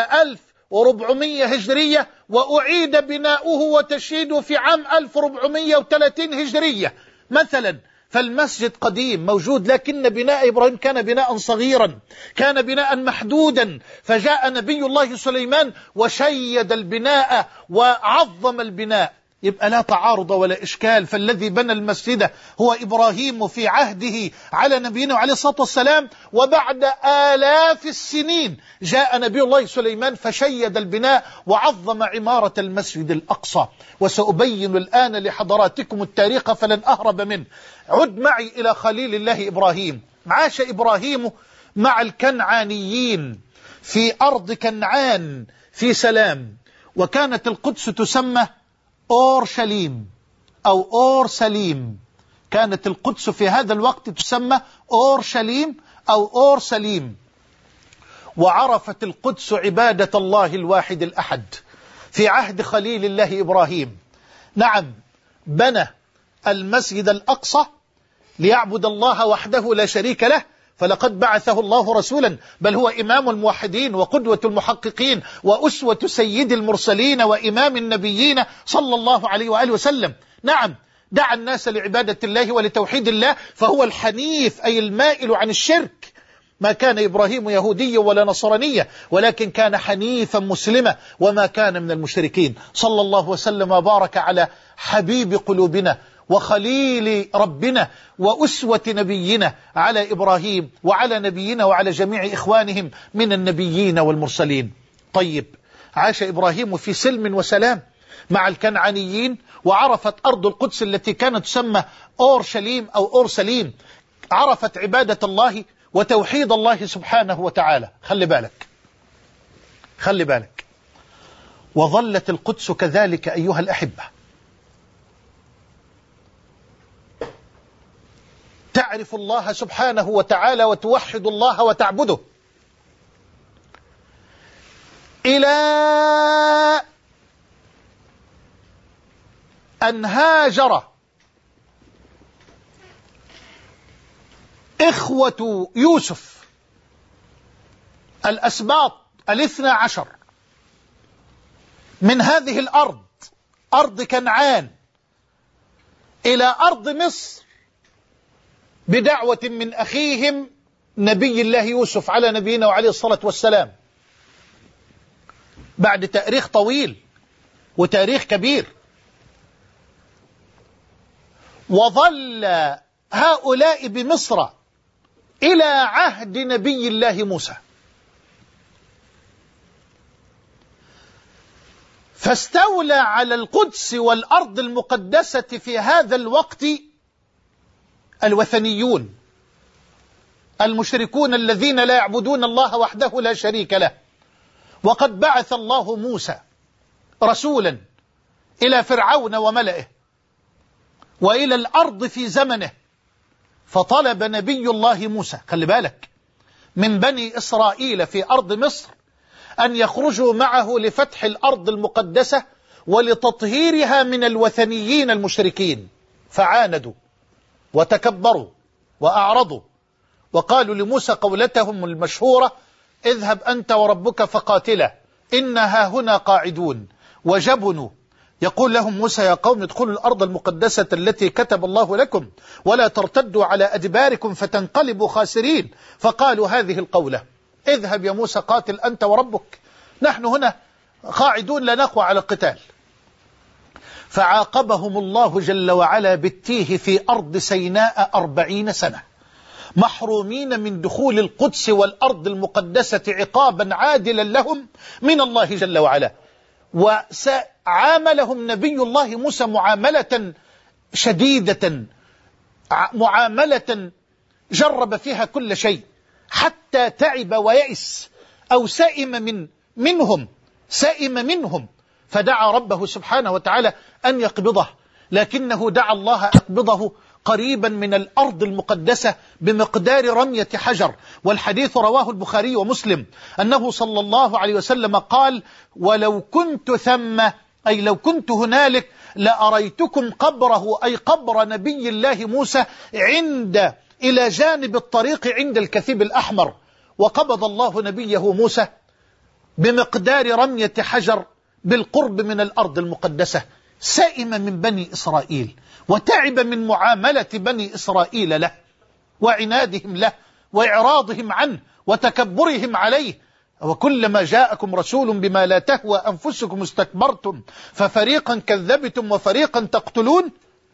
1400 هجرية، وأعيد بناؤه وتشييده في عام 1430 هجرية مثلا. فالمسجد قديم موجود، لكن بناء إبراهيم كان بناء صغيرا، كان بناء محدودا. فجاء نبي الله سليمان وشيد البناء وعظم البناء. يبقى لا تعارض ولا إشكال، فالذي بنى المسجد هو إبراهيم في عهده على نبينا وعليه الصلاة والسلام. وبعد آلاف السنين جاء نبي الله سليمان فشيد البناء وعظم عمارة المسجد الأقصى. وسأبين الآن لحضراتكم التاريخ فلن أهرب منه. عد معي إلى خليل الله إبراهيم. عاش إبراهيم مع الكنعانيين في أرض كنعان في سلام، وكانت القدس تسمى أورشليم أو أورسليم. كانت القدس في هذا الوقت تسمى أورشليم أو أورسليم. وعرفت القدس عبادة الله الواحد الأحد في عهد خليل الله إبراهيم. نعم، بنى المسجد الأقصى ليعبد الله وحده لا شريك له، فلقد بعثه الله رسولا، بل هو إمام الموحدين وقدوة المحققين وأسوة سيد المرسلين وإمام النبيين صلى الله عليه وآله وسلم. نعم، دعا الناس لعبادة الله ولتوحيد الله، فهو الحنيف أي المائل عن الشرك. ما كان إبراهيم يهوديا ولا نصرانيا، ولكن كان حنيفا مسلما وما كان من المشركين. صلى الله وسلم وبارك على حبيب قلوبنا وخليل ربنا وأسوة نبينا على إبراهيم وعلى نبينا وعلى جميع إخوانهم من النبيين والمرسلين. طيب، عاش إبراهيم في سلم وسلام مع الكنعانيين، وعرفت أرض القدس التي كانت تسمى أورشليم أو أورسليم، عرفت عبادة الله وتوحيد الله سبحانه وتعالى. خلي بالك. وظلت القدس كذلك أيها الأحبة تعرف الله سبحانه وتعالى وتوحد الله وتعبده إلى أن هاجر إخوة يوسف الأسباط 12 من هذه الأرض، أرض كنعان، إلى أرض مصر بدعوة من أخيهم نبي الله يوسف على نبينا وعليه الصلاة والسلام، بعد تاريخ طويل وتاريخ كبير. وظل هؤلاء بمصر إلى عهد نبي الله موسى، فاستولى على القدس والأرض المقدسة في هذا الوقت الوثنيون المشركون الذين لا يعبدون الله وحده لا شريك له. وقد بعث الله موسى رسولا إلى فرعون وملئه وإلى الأرض في زمنه، فطلب نبي الله موسى، خلي بالك، من بني إسرائيل في أرض مصر أن يخرجوا معه لفتح الأرض المقدسة ولتطهيرها من الوثنيين المشركين، فعاندوا وتكبروا وأعرضوا، وقالوا لموسى قولتهم المشهورة: اذهب أنت وربك فقاتلا إنها هنا قاعدون. وجبنوا. يقول لهم موسى: يا قوم ادخلوا الأرض المقدسة التي كتب الله لكم ولا ترتدوا على أدباركم فتنقلبوا خاسرين. فقالوا هذه القولة: اذهب يا موسى قاتل أنت وربك، نحن هنا قاعدون لا نقوى على القتال. فعاقبهم الله جل وعلا بالتيه في أرض سيناء 40 سنة، محرومين من دخول القدس والأرض المقدسة عقابا عادلا لهم من الله جل وعلا. وعاملهم نبي الله موسى معاملة شديدة، معاملة جرب فيها كل شيء، حتى تعب ويئس أو سئم منهم، فدعا ربه سبحانه وتعالى أن يقبضه، لكنه دعا الله أقبضه قريبا من الأرض المقدسة بمقدار رمية حجر. والحديث رواه البخاري ومسلم أنه صلى الله عليه وسلم قال: ولو كنت ثم، أي لو كنت هنالك، لأريتكم قبره، أي قبر نبي الله موسى إلى جانب الطريق عند الكثيب الأحمر. وقبض الله نبيه موسى بمقدار رمية حجر بالقرب من الأرض المقدسة. سئم من بني إسرائيل وتعب من معاملة بني إسرائيل له وعنادهم له وإعراضهم عنه وتكبرهم عليه. وكلما جاءكم رسول بما لا تهوى أنفسكم استكبرتم ففريقا كذبتم وفريقا تقتلون،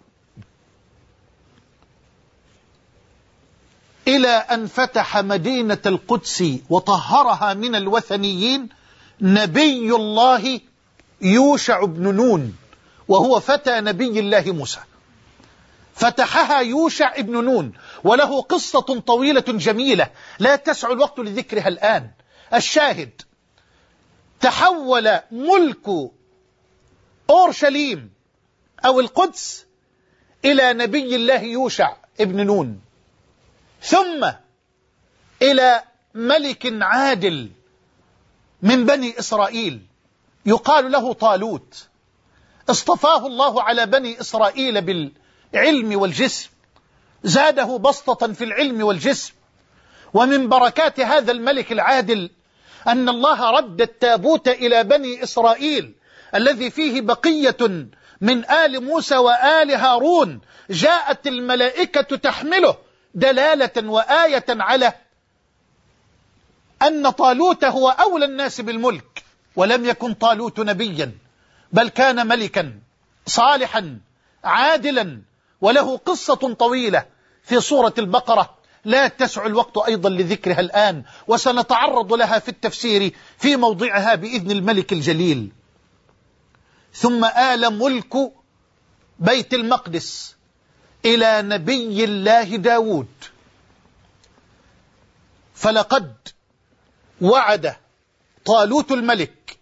إلى أن فتح مدينة القدس وطهرها من الوثنيين نبي الله يوشع بن نون، وهو فتى نبي الله موسى. فتحها يوشع بن نون، وله قصة طويلة جميلة لا تسع الوقت لذكرها الآن. الشاهد: تحول ملك أورشليم أو القدس إلى نبي الله يوشع بن نون، ثم إلى ملك عادل من بني إسرائيل يقال له طالوت، اصطفاه الله على بني إسرائيل بالعلم والجسم، زاده بسطة في العلم والجسم. ومن بركات هذا الملك العادل أن الله رد التابوت إلى بني إسرائيل الذي فيه بقية من آل موسى وآل هارون، جاءت الملائكة تحمله دلالة وآية على أن طالوت هو أولى الناس بالملك. ولم يكن طالوت نبيا، بل كان ملكا صالحا عادلا، وله قصة طويلة في سورة البقرة لا تسع الوقت أيضا لذكرها الآن، وسنتعرض لها في التفسير في موضعها بإذن الملك الجليل. ثم آل ملك بيت المقدس إلى نبي الله داود، فلقد وعد طالوت الملك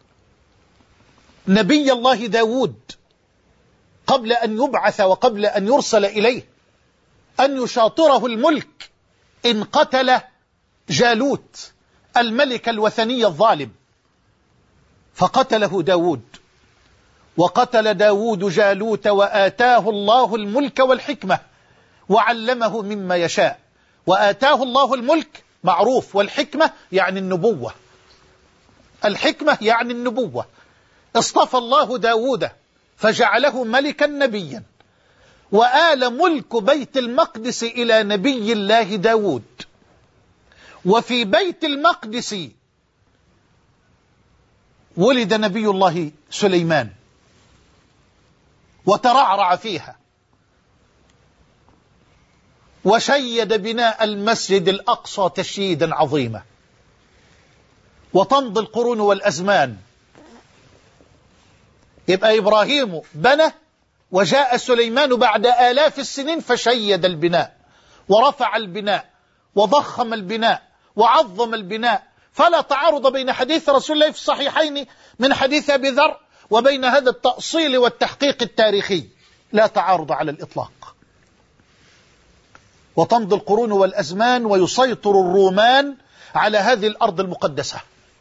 نبي الله داود قبل أن يبعث وقبل أن يرسل إليه أن يشاطره الملك إن قتل جالوت الملك الوثني الظالم، فقتله داود. وقتل داود جالوت وآتاه الله الملك والحكمة وعلمه مما يشاء. وآتاه الله الملك معروف، والحكمة يعني النبوة، الحكمة يعني النبوة. اصطفى الله داود فجعله ملكا نبيا. وآل ملك بيت المقدس إلى نبي الله داود. وفي بيت المقدس ولد نبي الله سليمان وترعرع فيها، وشيد بناء المسجد الأقصى تشييدا عظيما. وتمضي القرون والأزمان، يبقى إبراهيم بنى، وجاء سليمان بعد آلاف السنين فشيد البناء ورفع البناء وضخم البناء وعظم البناء. فلا تعارض بين حديث رسول الله في الصحيحين من حديث أبي ذر وبين هذا التأصيل والتحقيق التاريخي، لا تعارض على الإطلاق. وتمضي القرون والأزمان ويسيطر الرومان على هذه الأرض المقدسة،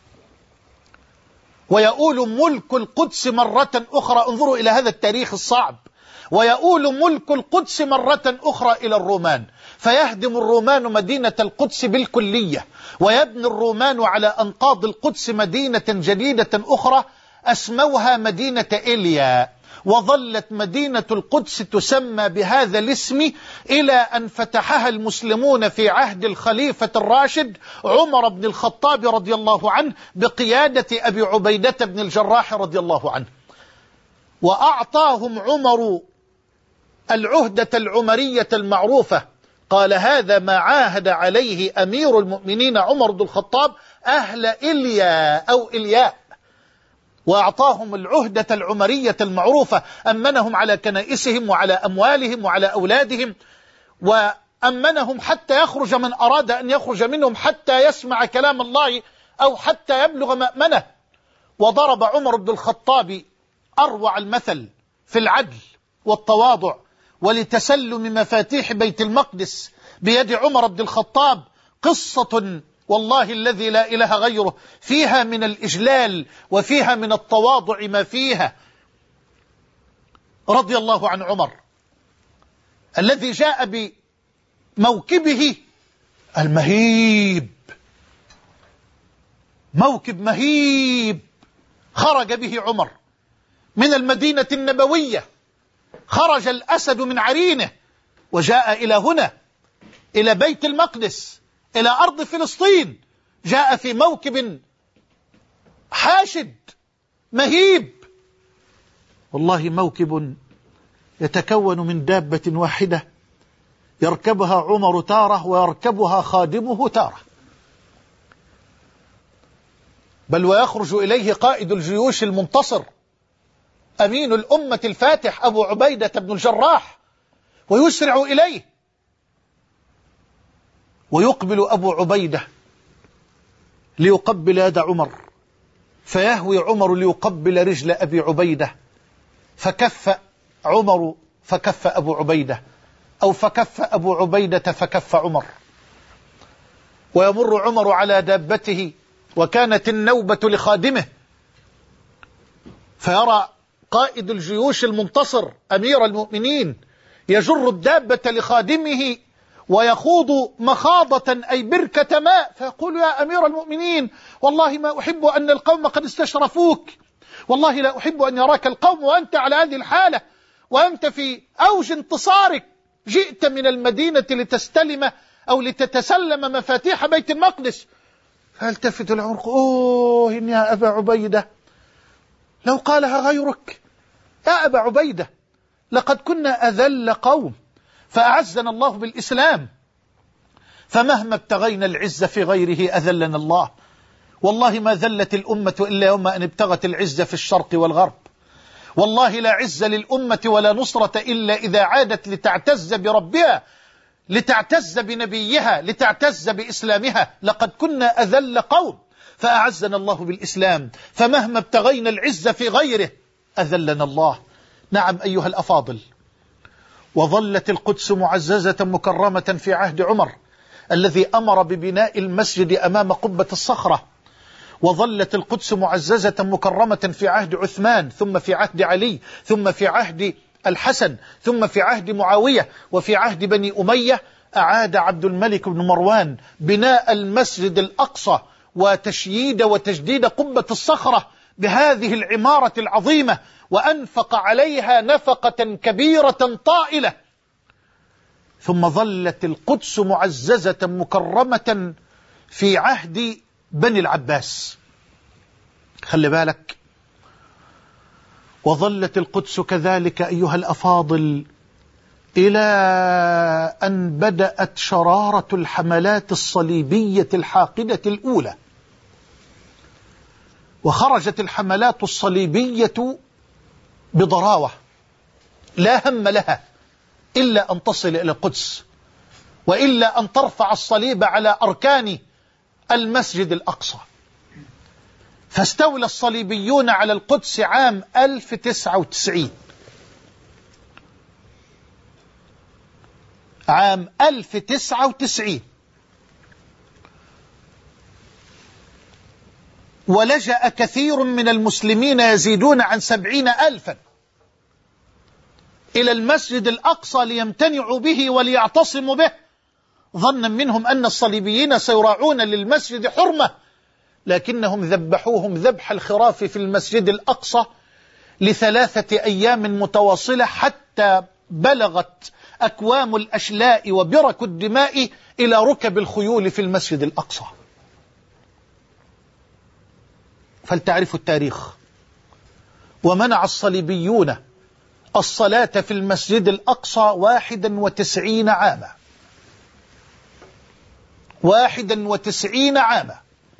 ويؤول ملك القدس مرة أخرى. انظروا إلى هذا التاريخ الصعب. ويؤول ملك القدس مرة أخرى إلى الرومان، فيهدم الرومان مدينة القدس بالكلية، ويبني الرومان على أنقاض القدس مدينة جديدة أخرى أسموها مدينة إيليا. وظلت مدينة القدس تسمى بهذا الاسم إلى أن فتحها المسلمون في عهد الخليفة الراشد عمر بن الخطاب رضي الله عنه بقيادة أبي عبيدة بن الجراح رضي الله عنه. وأعطاهم عمر العهدة العمرية المعروفة، قال هذا ما عاهد عليه أمير المؤمنين عمر بن الخطاب أهل إلياء أو إلياء. وأعطاهم العهدة العمرية المعروفة، أمنهم على كنائسهم وعلى أموالهم وعلى أولادهم، وأمنهم حتى يخرج من أراد أن يخرج منهم حتى يسمع كلام الله أو حتى يبلغ مأمنه. وضرب عمر بن الخطاب أروع المثل في العدل والتواضع ولتسلم مفاتيح بيت المقدس بيد عمر بن الخطاب، قصة والله الذي لا إله غيره فيها من الإجلال وفيها من التواضع ما فيها. رضي الله عن عمر الذي جاء بموكبه المهيب، موكب مهيب خرج به عمر من المدينة النبوية، خرج الأسد من عرينه وجاء إلى هنا، إلى بيت المقدس، إلى أرض فلسطين، جاء في موكب حاشد مهيب. والله موكب يتكون من دابة واحدة يركبها عمر تارة ويركبها خادمه تارة، بل ويخرج إليه قائد الجيوش المنتصر أمين الأمة الفاتح أبو عبيدة بن الجراح ويسرع إليه، ويقبل أبو عبيدة ليقبل يد عمر، فيهوي عمر ليقبل رجل أبي عبيدة، فكف عمر فكف أبو عبيدة، أو فكف أبو عبيدة فكف عمر. ويمر عمر على دابته وكانت النوبة لخادمه، فيرى قائد الجيوش المنتصر أمير المؤمنين يجر الدابة لخادمه ويخوض مخاضة أي بركة ماء، فيقول يا أمير المؤمنين والله ما أحب أن القوم قد استشرفوك، والله لا أحب أن يراك القوم وأنت على هذه الحالة وأنت في أوج انتصارك، جئت من المدينة لتستلم أو لتتسلم مفاتيح بيت المقدس. فالتفت العمر أوه يا أبا عبيدة لو قالها غيرك، يا أبا عبيدة لقد كنا أذل قوم فأعزنا الله بالإسلام، فمهما ابتغينا العزة في غيره أذلنا الله، والله ما ذلت الأمة إلا يوم أن ابتغت العزة في الشرق والغرب، والله لا عز للأمة ولا نصرة إلا إذا عادت لتعتز بربها، لتعتز بنبيها، لتعتز بإسلامها. لقد كنا أذل قوم فأعزنا الله بالإسلام، فمهما ابتغينا العزة في غيره أذلنا الله. نعم أيها الأفاضل، وظلت القدس معززة مكرمة في عهد عمر الذي أمر ببناء المسجد أمام قبة الصخرة، وظلت القدس معززة مكرمة في عهد عثمان، ثم في عهد علي، ثم في عهد الحسن، ثم في عهد معاوية، وفي عهد بني أمية أعاد عبد الملك بن مروان بناء المسجد الأقصى وتشييد وتجديد قبة الصخرة بهذه العمارة العظيمة، وأنفق عليها نفقة كبيرة طائلة. ثم ظلت القدس معززة مكرمة في عهد بني العباس، خلي بالك. وظلت القدس كذلك أيها الأفاضل إلى أن بدأت شرارة الحملات الصليبية الحاقدة الأولى، وخرجت الحملات الصليبية بضراوة لا هم لها إلا أن تصل إلى القدس، وإلا أن ترفع الصليب على أركان المسجد الأقصى. فاستولى الصليبيون على القدس عام 1099، عام 1099، ولجأ كثير من المسلمين يزيدون عن 70,000 إلى المسجد الأقصى ليمتنعوا به وليعتصموا به، ظنا منهم أن الصليبيين سيراعون للمسجد حرمة، لكنهم ذبحوهم ذبح الخراف في المسجد الأقصى ل3 أيام متواصلة حتى بلغت أكوام الأشلاء وبرك الدماء إلى ركب الخيول في المسجد الأقصى. فلتعرفوا التاريخ. ومنع الصليبيون الصلاة في المسجد الأقصى 91 عاما. 91 عاما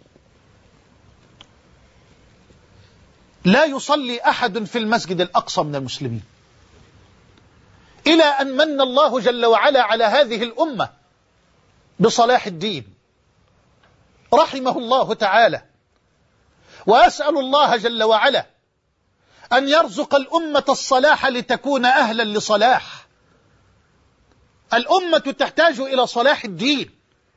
لا يصلي أحد في المسجد الأقصى من المسلمين، إلى أن من الله جل وعلا على هذه الأمة بصلاح الدين رحمه الله تعالى. وأسأل الله جل وعلا أن يرزق الأمة الصلاح لتكون أهلا لصلاح. الأمة تحتاج إلى صلاح الدين.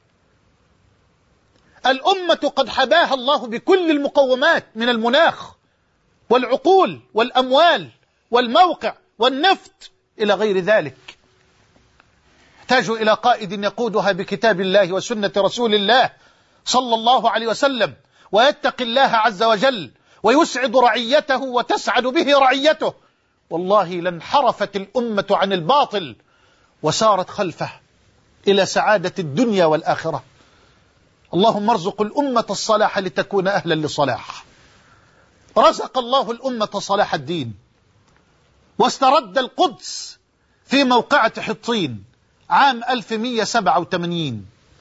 الأمة قد حباها الله بكل المقومات من المناخ والعقول والأموال والموقع والنفط إلى غير ذلك. تحتاج إلى قائد يقودها بكتاب الله وسنة رسول الله صلى الله عليه وسلم، ويتقي الله عز وجل ويسعد رعيته وتسعد به رعيته. والله لانحرفت الأمة عن الباطل وسارت خلفه إلى سعادة الدنيا والآخرة. اللهم ارزق الأمة الصلاح لتكون أهلا لصلاح. رزق الله الأمة صلاح الدين، واسترد القدس في موقعة حطين عام 1187،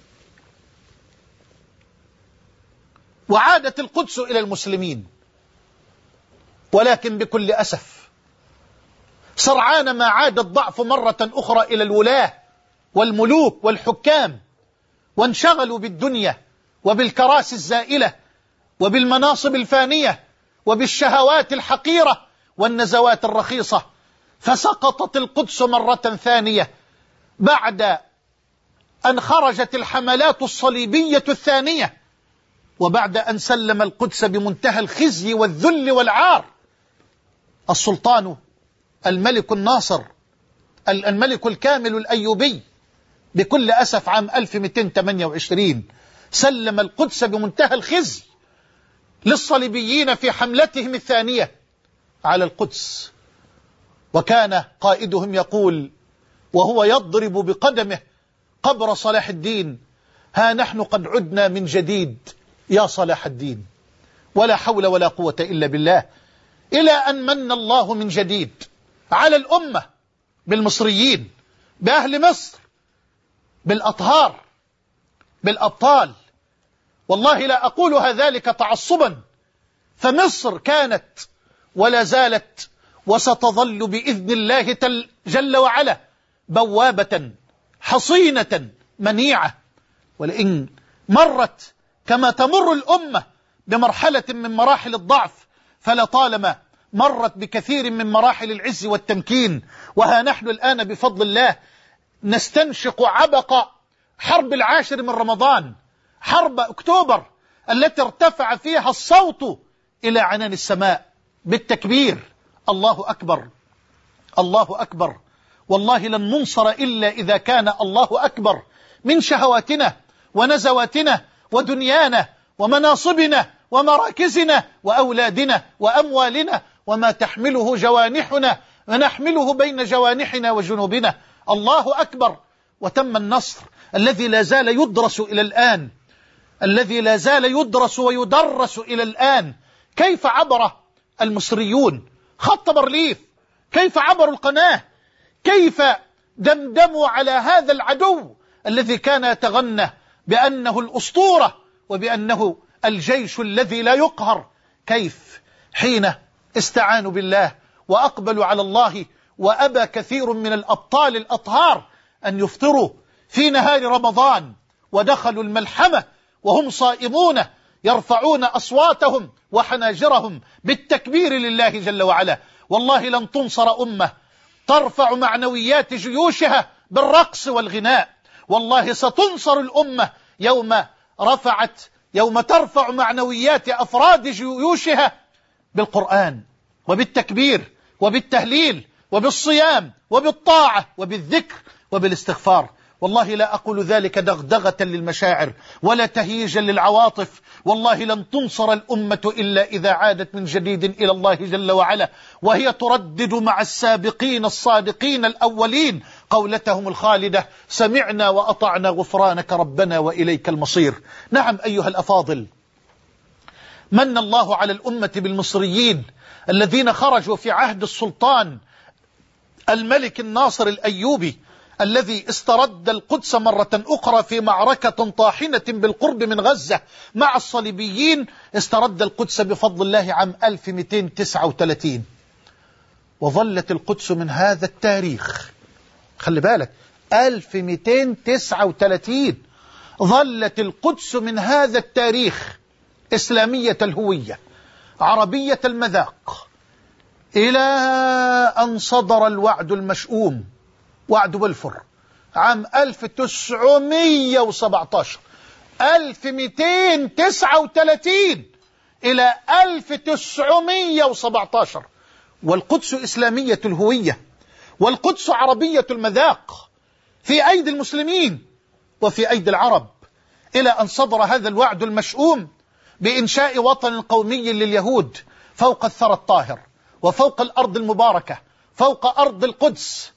وعادت القدس إلى المسلمين. ولكن بكل أسف سرعان ما عاد الضعف مرة أخرى إلى الولاة والملوك والحكام، وانشغلوا بالدنيا وبالكراسي الزائلة وبالمناصب الفانية وبالشهوات الحقيرة والنزوات الرخيصة، فسقطت القدس مرة ثانية بعد أن خرجت الحملات الصليبية الثانية، وبعد أن سلم القدس بمنتهى الخزي والذل والعار السلطان الملك الناصر الملك الكامل الأيوبي. بكل أسف عام 1228 سلم القدس بمنتهى الخزي للصليبيين في حملتهم الثانية على القدس. وكان قائدهم يقول وهو يضرب بقدمه قبر صلاح الدين: ها نحن قد عدنا من جديد يا صلاح الدين. ولا حول ولا قوة إلا بالله. إلى أن من الله من جديد على الأمة بالمصريين، بأهل مصر، بالأطهار، بالأبطال. والله لا أقولها ذلك تعصبا، فمصر كانت ولا زالت وستظل بإذن الله جل وعلا بوابة حصينة منيعة. ولئن مرت كما تمر الأمة بمرحلة من مراحل الضعف، فلطالما مرت بكثير من مراحل العز والتمكين. وها نحن الآن بفضل الله نستنشق عبق حرب 10 من رمضان، حرب أكتوبر التي ارتفع فيها الصوت إلى عنان السماء بالتكبير: الله أكبر، الله أكبر. والله لن ننصر إلا إذا كان الله أكبر من شهواتنا ونزواتنا ودنيانا ومناصبنا ومراكزنا وأولادنا وأموالنا وما تحمله جوانحنا ونحمله بين جوانحنا وجنوبنا. الله أكبر. وتم النصر الذي لا زال يدرس إلى الآن، الذي لا زال يدرس ويدرس إلى الآن. كيف عبر المصريون خط بارليف؟ كيف عبروا القناة؟ كيف دمدموا على هذا العدو الذي كان يتغنى بأنه الأسطورة وبأنه الجيش الذي لا يقهر؟ كيف حين استعانوا بالله وأقبلوا على الله، وأبى كثير من الأبطال الأطهار أن يفطروا في نهار رمضان، ودخلوا الملحمة وهم صائمون يرفعون أصواتهم وحناجرهم بالتكبير لله جل وعلا. والله لن تنصر أمة ترفع معنويات جيوشها بالرقص والغناء. والله ستنصر الأمة يوم ترفع معنويات أفراد جيوشها بالقرآن وبالتكبير وبالتهليل وبالصيام وبالطاعة وبالذكر وبالاستغفار. والله لا أقول ذلك دغدغة للمشاعر ولا تهييجا للعواطف، والله لن تنصر الأمة إلا إذا عادت من جديد إلى الله جل وعلا، وهي تردد مع السابقين الصادقين الأولين قولتهم الخالدة: سمعنا وأطعنا غفرانك ربنا وإليك المصير. نعم أيها الأفاضل، من الله على الأمة بالمصريين الذين خرجوا في عهد السلطان الملك الناصر الأيوبي الذي استرد القدس مرة أخرى في معركة طاحنة بالقرب من غزة مع الصليبيين. استرد القدس بفضل الله عام 1239، وظلت القدس من هذا التاريخ، خلي بالك 1239 ظلت القدس من هذا التاريخ إسلامية الهوية عربية المذاق، إلى أن صدر الوعد المشؤوم، وعد بلفور عام 1917، 1239 إلى 1917، والقدس إسلامية الهوية، والقدس عربية المذاق في أيدي المسلمين وفي أيدي العرب، إلى أن صدر هذا الوعد المشؤوم بإنشاء وطن قومي لليهود فوق الثرى الطاهر وفوق الأرض المباركة، فوق أرض القدس.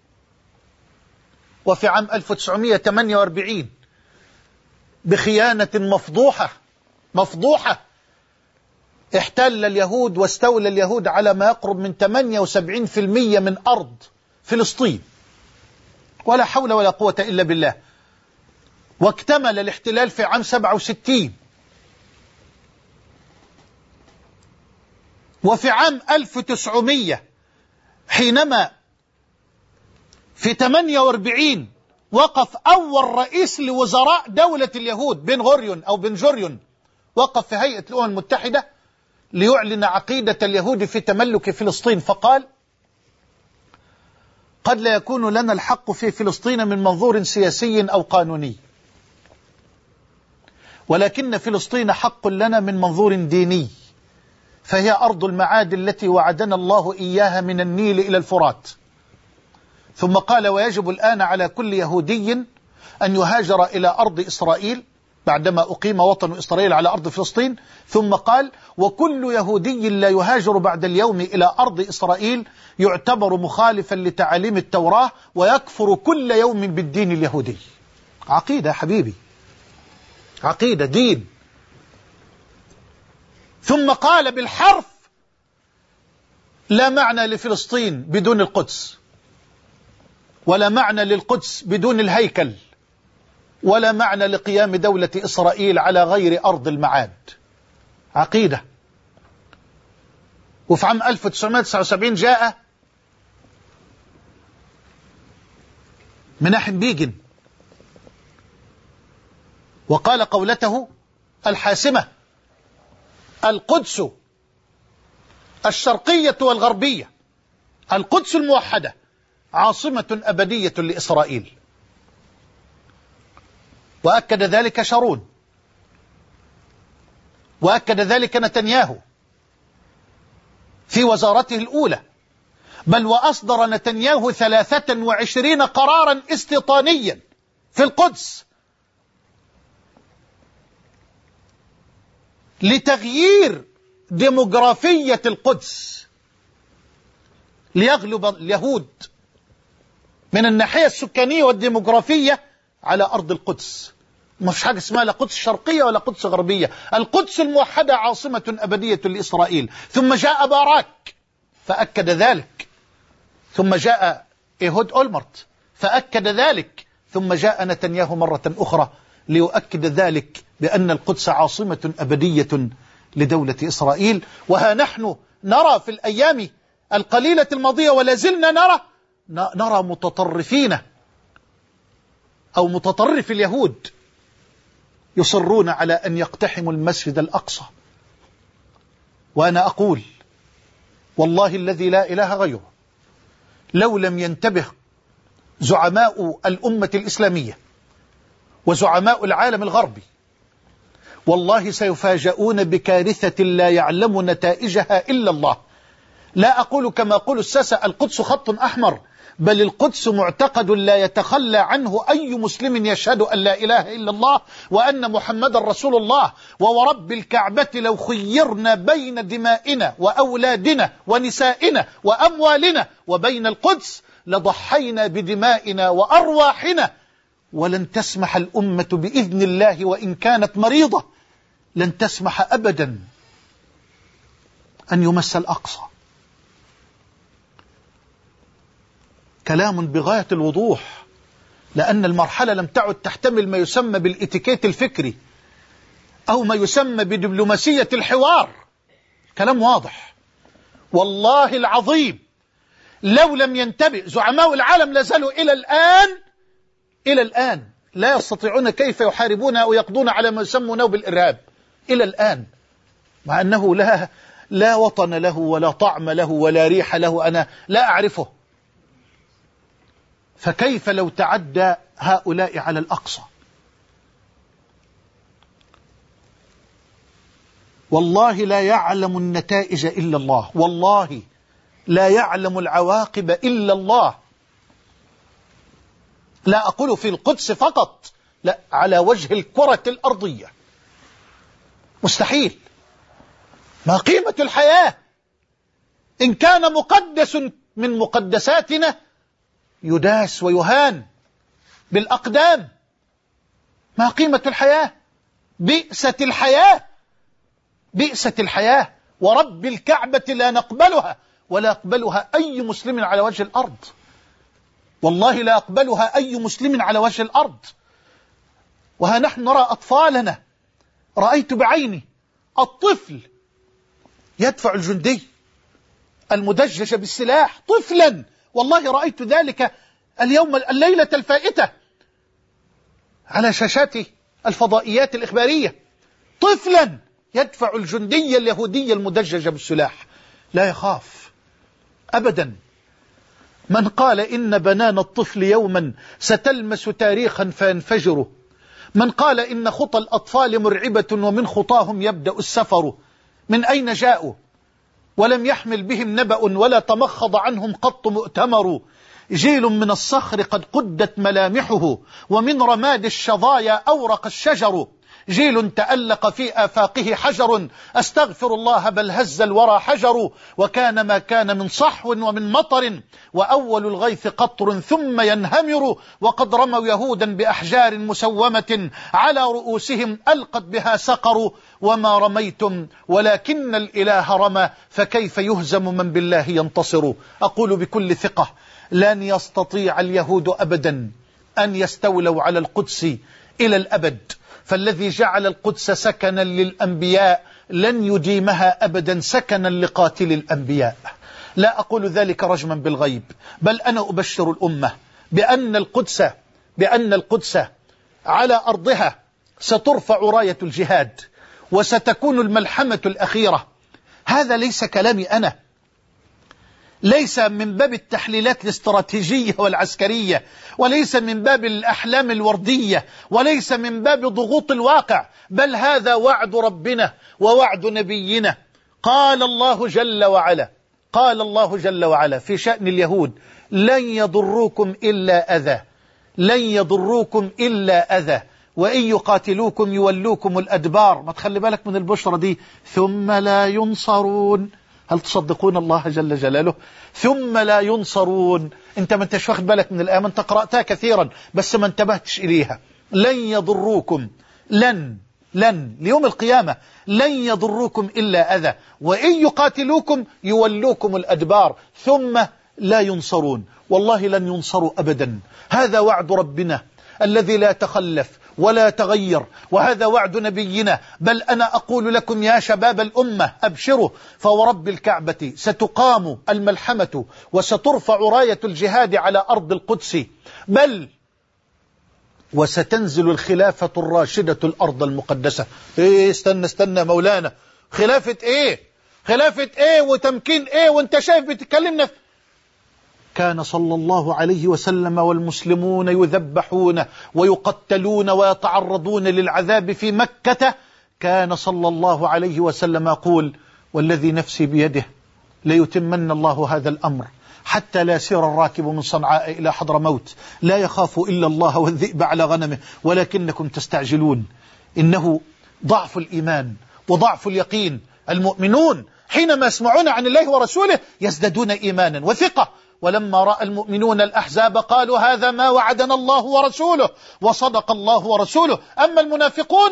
وفي عام 1948 بخيانة مفضوحة احتل اليهود واستولى اليهود على ما يقرب من 78% من أرض فلسطين، ولا حول ولا قوة إلا بالله. واكتمل الاحتلال في عام 67، وفي عام 1900 حينما في 48 وقف أول رئيس لوزراء دولة اليهود بن غوريون وقف في هيئة الأمم المتحدة ليعلن عقيدة اليهود في تملك فلسطين، فقال: قد لا يكون لنا الحق في فلسطين من منظور سياسي أو قانوني، ولكن فلسطين حق لنا من منظور ديني، فهي أرض المعاد التي وعدنا الله إياها من النيل إلى الفرات. ثم قال: ويجب الآن على كل يهودي أن يهاجر إلى أرض إسرائيل بعدما أقيم وطن إسرائيل على أرض فلسطين. ثم قال: وكل يهودي لا يهاجر بعد اليوم إلى أرض إسرائيل يعتبر مخالفا لتعاليم التوراة ويكفر كل يوم بالدين اليهودي. عقيدة حبيبي، عقيدة، دين. ثم قال بالحرف: لا معنى لفلسطين بدون القدس، ولا معنى للقدس بدون الهيكل، ولا معنى لقيام دولة إسرائيل على غير أرض المعاد. عقيدة. وفي عام 1979 جاء مناحم بيجن وقال قولته الحاسمة: القدس الشرقية والغربية، القدس الموحدة عاصمة أبدية لإسرائيل. وأكد ذلك شارون، وأكد ذلك نتنياهو في وزارته الأولى، بل وأصدر نتنياهو 23 قرارا استيطانيا في القدس لتغيير ديموغرافية القدس، ليغلب اليهود من الناحية السكانية والديموغرافية على أرض القدس. ما فيش حاجة اسمها لا قدس شرقية ولا قدس غربية، القدس الموحدة عاصمة أبدية لإسرائيل. ثم جاء باراك فأكد ذلك، ثم جاء إيهود أولمرت فأكد ذلك، ثم جاء نتنياهو مرة أخرى ليؤكد ذلك بأن القدس عاصمة أبدية لدولة إسرائيل. وها نحن نرى في الأيام القليلة الماضية ولا زلنا نرى متطرفين أو متطرف اليهود يصرون على أن يقتحموا المسجد الأقصى. وأنا أقول والله الذي لا إله غيره، لو لم ينتبه زعماء الأمة الإسلامية وزعماء العالم الغربي والله سيفاجؤون بكارثة لا يعلم نتائجها إلا الله. لا أقول كما أقول الساسة القدس خط أحمر، بل القدس معتقد لا يتخلى عنه أي مسلم يشهد أن لا إله إلا الله وأن محمد رسول الله. وورب الكعبة لو خيرنا بين دمائنا وأولادنا ونسائنا وأموالنا وبين القدس لضحينا بدمائنا وأرواحنا، ولن تسمح الأمة بإذن الله وإن كانت مريضة، لن تسمح أبدا أن يمس الأقصى. كلام بغاية الوضوح، لأن المرحلة لم تعد تحتمل ما يسمى بالإتيكيت الفكري أو ما يسمى بدبلوماسية الحوار. كلام واضح والله العظيم. لو لم ينتبه زعماء العالم لازالوا إلى الآن لا يستطيعون كيف يحاربون أو يقضون على ما يسمونه بالإرهاب إلى الآن، مع أنه لا وطن له ولا طعم له ولا ريح له، أنا لا أعرفه. فكيف لو تعدى هؤلاء على الأقصى؟ والله لا يعلم النتائج إلا الله، والله لا يعلم العواقب إلا الله. لا أقول في القدس فقط، لا، على وجه الكرة الأرضية مستحيل. ما قيمة الحياة إن كان مقدس من مقدساتنا يداس ويهان بالأقدام؟ ما قيمة الحياة؟ بئست الحياة، بئست الحياة. ورب الكعبة لا نقبلها ولا يقبلها أي مسلم على وجه الأرض، والله لا يقبلها أي مسلم على وجه الأرض. وها نحن نرى أطفالنا، رأيت بعيني الطفل يدفع الجندي المدجج بالسلاح طفلا، والله رأيت ذلك الليلة الفائتة على شاشات الفضائيات الإخبارية، طفلا يدفع الجندي اليهودي المدجج بالسلاح، لا يخاف أبدا. من قال إن بنان الطفل يوما ستلمس تاريخا فينفجر، من قال إن خطى الأطفال مرعبة ومن خطاهم يبدأ السفر، من أين جاءوا ولم يحمل بهم نبأ ولا تمخض عنهم قط مؤتمر، جيل من الصخر قد قدت ملامحه ومن رماد الشظايا أورق الشجر، جيل تألق في آفاقه حجر أستغفر الله بل هز الورى حجر، وكان ما كان من صحو ومن مطر وأول الغيث قطر ثم ينهمر، وقد رموا يهودا بأحجار مسومة على رؤوسهم ألقت بها سقر، وما رميتم ولكن الإله رمى فكيف يهزم من بالله ينتصر. أقول بكل ثقة لن يستطيع اليهود أبدا أن يستولوا على القدس إلى الأبد، فالذي جعل القدس سكنا للأنبياء لن يديمها أبدا سكنا لقاتل الأنبياء. لا أقول ذلك رجما بالغيب، بل أنا أبشر الأمة بأن القدس على أرضها سترفع راية الجهاد وستكون الملحمة الأخيرة. هذا ليس كلامي أنا، ليس من باب التحليلات الاستراتيجية والعسكرية، وليس من باب الأحلام الوردية، وليس من باب ضغوط الواقع، بل هذا وعد ربنا ووعد نبينا. قال الله جل وعلا في شأن اليهود: لن يضروكم إلا أذى، لن يضروكم إلا أذى، وإن يقاتلوكم يولوكم الأدبار. ما تخلي بالك من البشرة دي، ثم لا ينصرون. هل تصدقون الله جل جلاله؟ ثم لا ينصرون. انت ما انتش واخد بالك من الآية، انت قرأتها كثيرا بس ما انتبهتش إليها. لن يضروكم، لن ليوم القيامة لن يضروكم إلا أذى، وإن يقاتلوكم يولوكم الأدبار ثم لا ينصرون. والله لن ينصروا أبدا. هذا وعد ربنا الذي لا تخلف ولا تغير، وهذا وعد نبينا. بل أنا أقول لكم يا شباب الأمة أبشروا، فورب الكعبة ستقام الملحمة وسترفع راية الجهاد على أرض القدس، بل وستنزل الخلافة الراشدة الأرض المقدسة. إيه استنى مولانا، خلافة إيه وتمكين إيه وانت شايف بتكلمنا؟ كان صلى الله عليه وسلم والمسلمون يذبحون ويقتلون ويتعرضون للعذاب في مكة. كان صلى الله عليه وسلم يقول: والذي نفسي بيده ليتمن الله هذا الأمر حتى لا يسير الراكب من صنعاء إلى حضرموت لا يخاف إلا الله والذئب على غنمه ولكنكم تستعجلون. إنه ضعف الإيمان وضعف اليقين. المؤمنون حينما يسمعون عن الله ورسوله يزدادون إيمانا وثقة. ولما رأى المؤمنون الأحزاب قالوا هذا ما وعدنا الله ورسوله وصدق الله ورسوله. أما المنافقون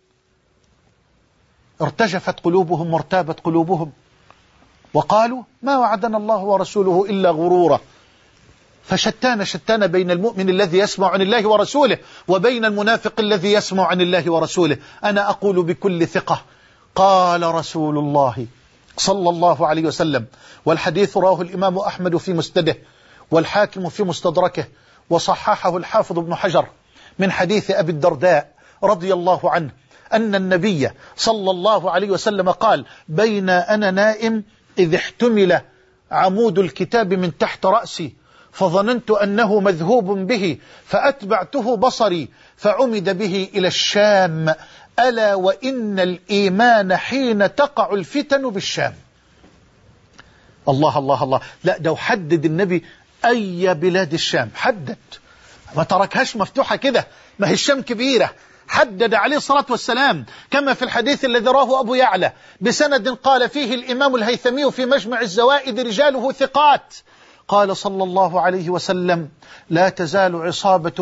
ارتجفت قلوبهم وارتابت قلوبهم وقالوا ما وعدنا الله ورسوله إلا غرورا. فشتان بين المؤمن الذي يسمع عن الله ورسوله وبين المنافق الذي يسمع عن الله ورسوله. أنا أقول بكل ثقة قال رسول الله صلى الله عليه وسلم، والحديث رواه الإمام أحمد في مسنده والحاكم في مستدركه وصححه الحافظ ابن حجر من حديث أبي الدرداء رضي الله عنه أن النبي صلى الله عليه وسلم قال بين أنا نائم إذ احتمل عمود الكتاب من تحت رأسي فظننت أنه مذهوب به فأتبعته بصري فعمد به إلى الشام ألا وإن الإيمان حين تقع الفتن بالشام. الله الله الله. لا ده حدد النبي أي بلاد الشام، حدد ما تركهاش مفتوحة كده، ما هي الشام كبيرة. حدد عليه الصلاة والسلام كما في الحديث الذي رواه أبو يعلى بسند قال فيه الإمام الهيثمي في مجمع الزوائد رجاله ثقات. قال صلى الله عليه وسلم لا تزال عصابة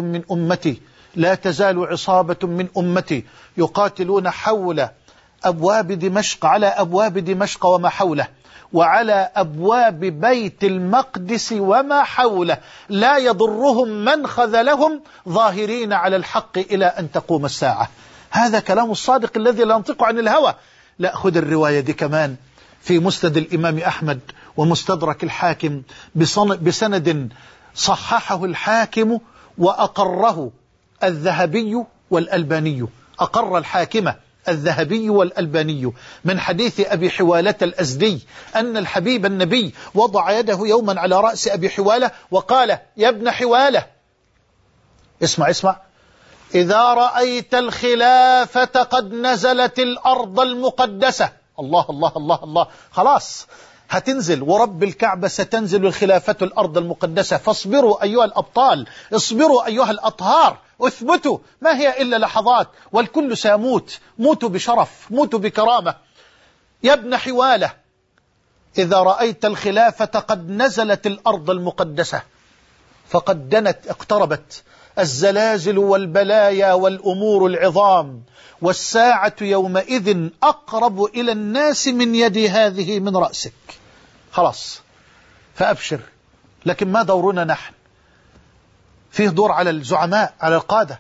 من أمتي يقاتلون حول أبواب دمشق على أبواب دمشق وما حوله وعلى أبواب بيت المقدس وما حوله لا يضرهم من خذلهم ظاهرين على الحق إلى أن تقوم الساعة. هذا كلام الصادق الذي لا ينطق عن الهوى. لا خذ الرواية دي كمان في مسند الإمام أحمد ومستدرك الحاكم بسند صححه الحاكم وأقره الذهبي والألباني. أقر الحاكمة الذهبي والألباني من حديث أبي حوالة الأزدي أن الحبيب النبي وضع يده يوما على رأس أبي حوالة وقال يا ابن حوالة اسمع إذا رأيت الخلافة قد نزلت الأرض المقدسة. الله الله الله الله. خلاص هتنزل ورب الكعبة ستنزل الخلافة الأرض المقدسة. فاصبروا أيها الأبطال، اصبروا أيها الأطهار، اثبتوا، ما هي إلا لحظات والكل سيموت. موتوا بشرف، موتوا بكرامة. يا ابن حوالة إذا رأيت الخلافة قد نزلت الأرض المقدسة فقد دنت اقتربت الزلازل والبلايا والأمور العظام والساعة يومئذ أقرب إلى الناس من يد هذه من رأسك. خلاص فأبشر. لكن ما دورنا نحن؟ فيه دور على الزعماء، على القادة،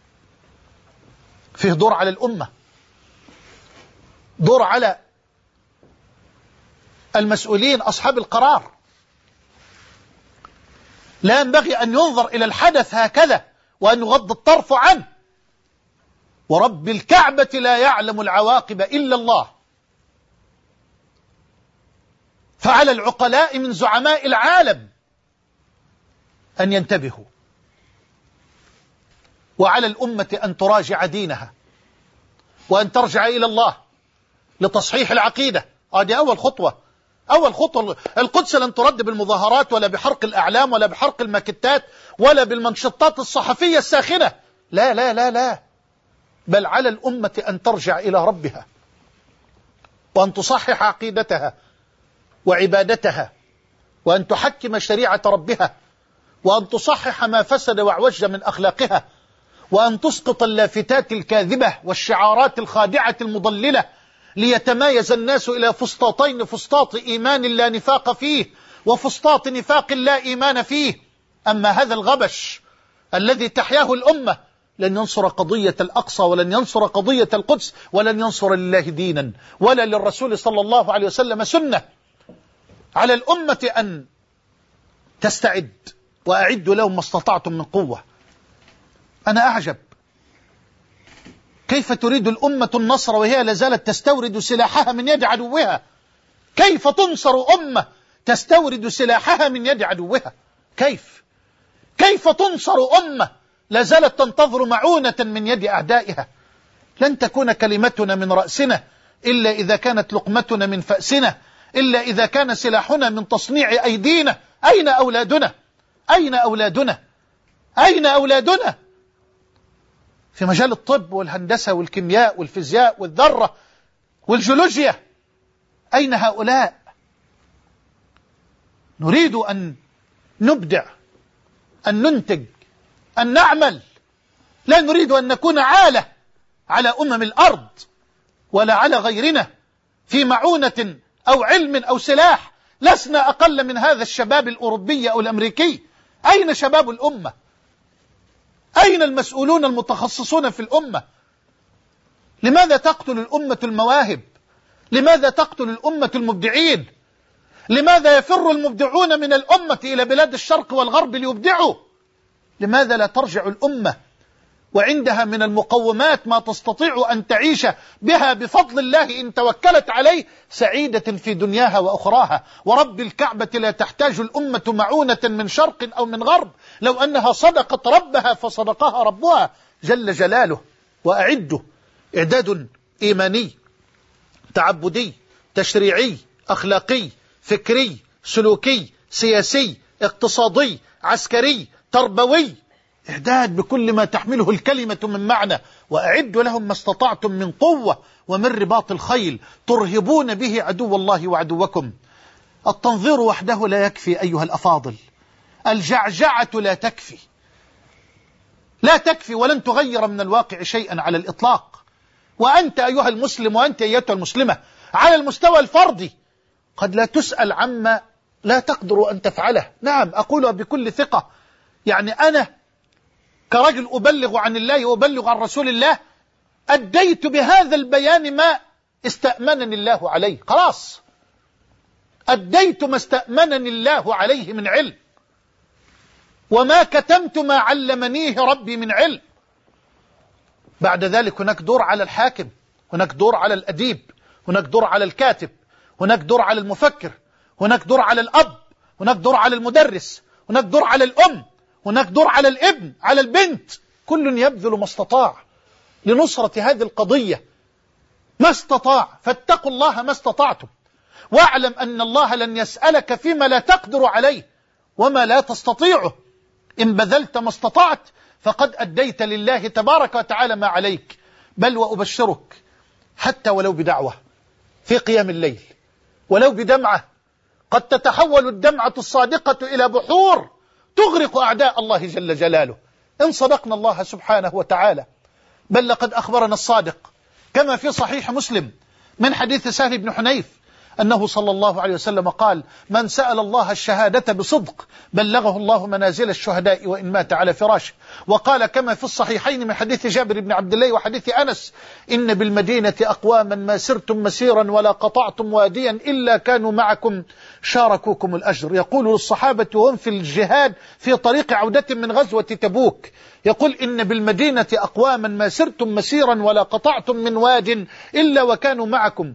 فيه دور على الأمة، دور على المسؤولين أصحاب القرار. لا ينبغي أن ينظر إلى الحدث هكذا وأن يغض الطرف عنه. ورب الكعبة لا يعلم العواقب إلا الله. فعلى العقلاء من زعماء العالم أن ينتبهوا، وعلى الأمة أن تراجع دينها وأن ترجع إلى الله لتصحيح العقيدة. هذه أول خطوة. أول خطوة. القدس لن ترد بالمظاهرات ولا بحرق الأعلام ولا بحرق الماكتات ولا بالمنشطات الصحفية الساخنة. لا لا لا لا. بل على الأمة أن ترجع إلى ربها وأن تصحح عقيدتها وعبادتها وأن تحكم شريعة ربها وأن تصحح ما فسد واعوج من أخلاقها وأن تسقط اللافتات الكاذبة والشعارات الخادعة المضللة ليتمايز الناس إلى فسطاطين: فسطاط إيمان لا نفاق فيه وفسطاط نفاق لا إيمان فيه. أما هذا الغبش الذي تحياه الأمة لن ينصر قضية الأقصى ولن ينصر قضية القدس ولن ينصر لله دينا ولا للرسول صلى الله عليه وسلم سنة. على الأمة أن تستعد وأعدوا لهم ما استطعتم من قوة. أنا أعجب كيف تريد الأمة النصر وهي لازالت تستورد سلاحها من يد عدوها. كيف تنصر أمة تستورد سلاحها من يد عدوها؟ كيف تنصر أمة لازالت تنتظر معونة من يد أعدائها؟ لن تكون كلمتنا من رأسنا إلا إذا كانت لقمتنا من فأسنا، إلا إذا كان سلاحنا من تصنيع أيدينا. أين أولادنا؟ أين أولادنا؟ أين أولادنا؟ في مجال الطب والهندسة والكيمياء والفيزياء والذرة والجيولوجيا، أين هؤلاء؟ نريد أن نبدع، أن ننتج، أن نعمل. لا نريد أن نكون عالة على الأرض ولا على غيرنا في معونة أو علم أو سلاح. لسنا أقل من هذا الشباب الأوروبي أو الأمريكي. أين شباب الأمة؟ أين المسؤولون المتخصصون في الأمة؟ لماذا تقتل الأمة المواهب؟ لماذا تقتل الأمة المبدعين؟ لماذا يفر المبدعون من الأمة إلى بلاد الشرق والغرب ليبدعوا؟ لماذا لا ترجع الأمة وعندها من المقومات ما تستطيع أن تعيش بها بفضل الله إن توكلت عليه سعيدة في دنياها وأخراها؟ ورب الكعبة لا تحتاج الأمة معونة من شرق أو من غرب لو أنها صدقت ربها فصدقها ربها جل جلاله. وأعده إعداد إيماني تعبدي تشريعي أخلاقي فكري سلوكي سياسي اقتصادي عسكري تربوي، إعداد بكل ما تحمله الكلمة من معنى. وأعدوا لهم ما استطعتم من قوة ومن رباط الخيل ترهبون به عدو الله وعدوكم. التنظير وحده لا يكفي أيها الأفاضل، الجعجعة لا تكفي، لا تكفي ولن تغير من الواقع شيئا على الإطلاق. وأنت أيها المسلم وأنت أيتها المسلمة على المستوى الفردي قد لا تسأل عما لا تقدر أن تفعله. نعم أقولها بكل ثقة، يعني أنا كرجل أبلغ عن الله وأبلغ عن رسول الله أديت بهذا البيان ما استأمنني الله عليه. خلاص أديت ما استأمنني الله عليه من علم، وما كتمت ما علمنيه ربي من علم. بعد ذلك هناك دور على الحاكم، هناك دور على الأديب، هناك دور على الكاتب، هناك دور على المفكر، هناك دور على الأب، هناك دور على المدرس، هناك دور على الأم، هناك دور على الابن على البنت. كل يبذل ما استطاع لنصرة هذه القضية ما استطاع. فاتقوا الله ما استطعتم، واعلم أن الله لن يسألك فيما لا تقدر عليه وما لا تستطيعه. إن بذلت ما استطعت فقد أديت لله تبارك وتعالى ما عليك. بل وأبشرك حتى ولو بدعوة في قيام الليل، ولو بدمعة، قد تتحول الدمعة الصادقة إلى بحور تغرق أعداء الله جل جلاله إن صدقنا الله سبحانه وتعالى. بل لقد أخبرنا الصادق كما في صحيح مسلم من حديث سهل بن حنيف أنه صلى الله عليه وسلم قال: من سأل الله الشهادة بصدق بلغه الله منازل الشهداء وإن مات على فراشه. وقال كما في الصحيحين من حديث جابر بن عبد الله وحديث أنس: إن بالمدينة أقواما ما سرتم مسيرا ولا قطعتم واديا إلا كانوا معكم شاركوكم الأجر. يقول للصحابة وهم في الجهاد في طريق عودة من غزوة تبوك، يقول: إن بالمدينة أقواما ما سرتم مسيرا ولا قطعتم من واد إلا وكانوا معكم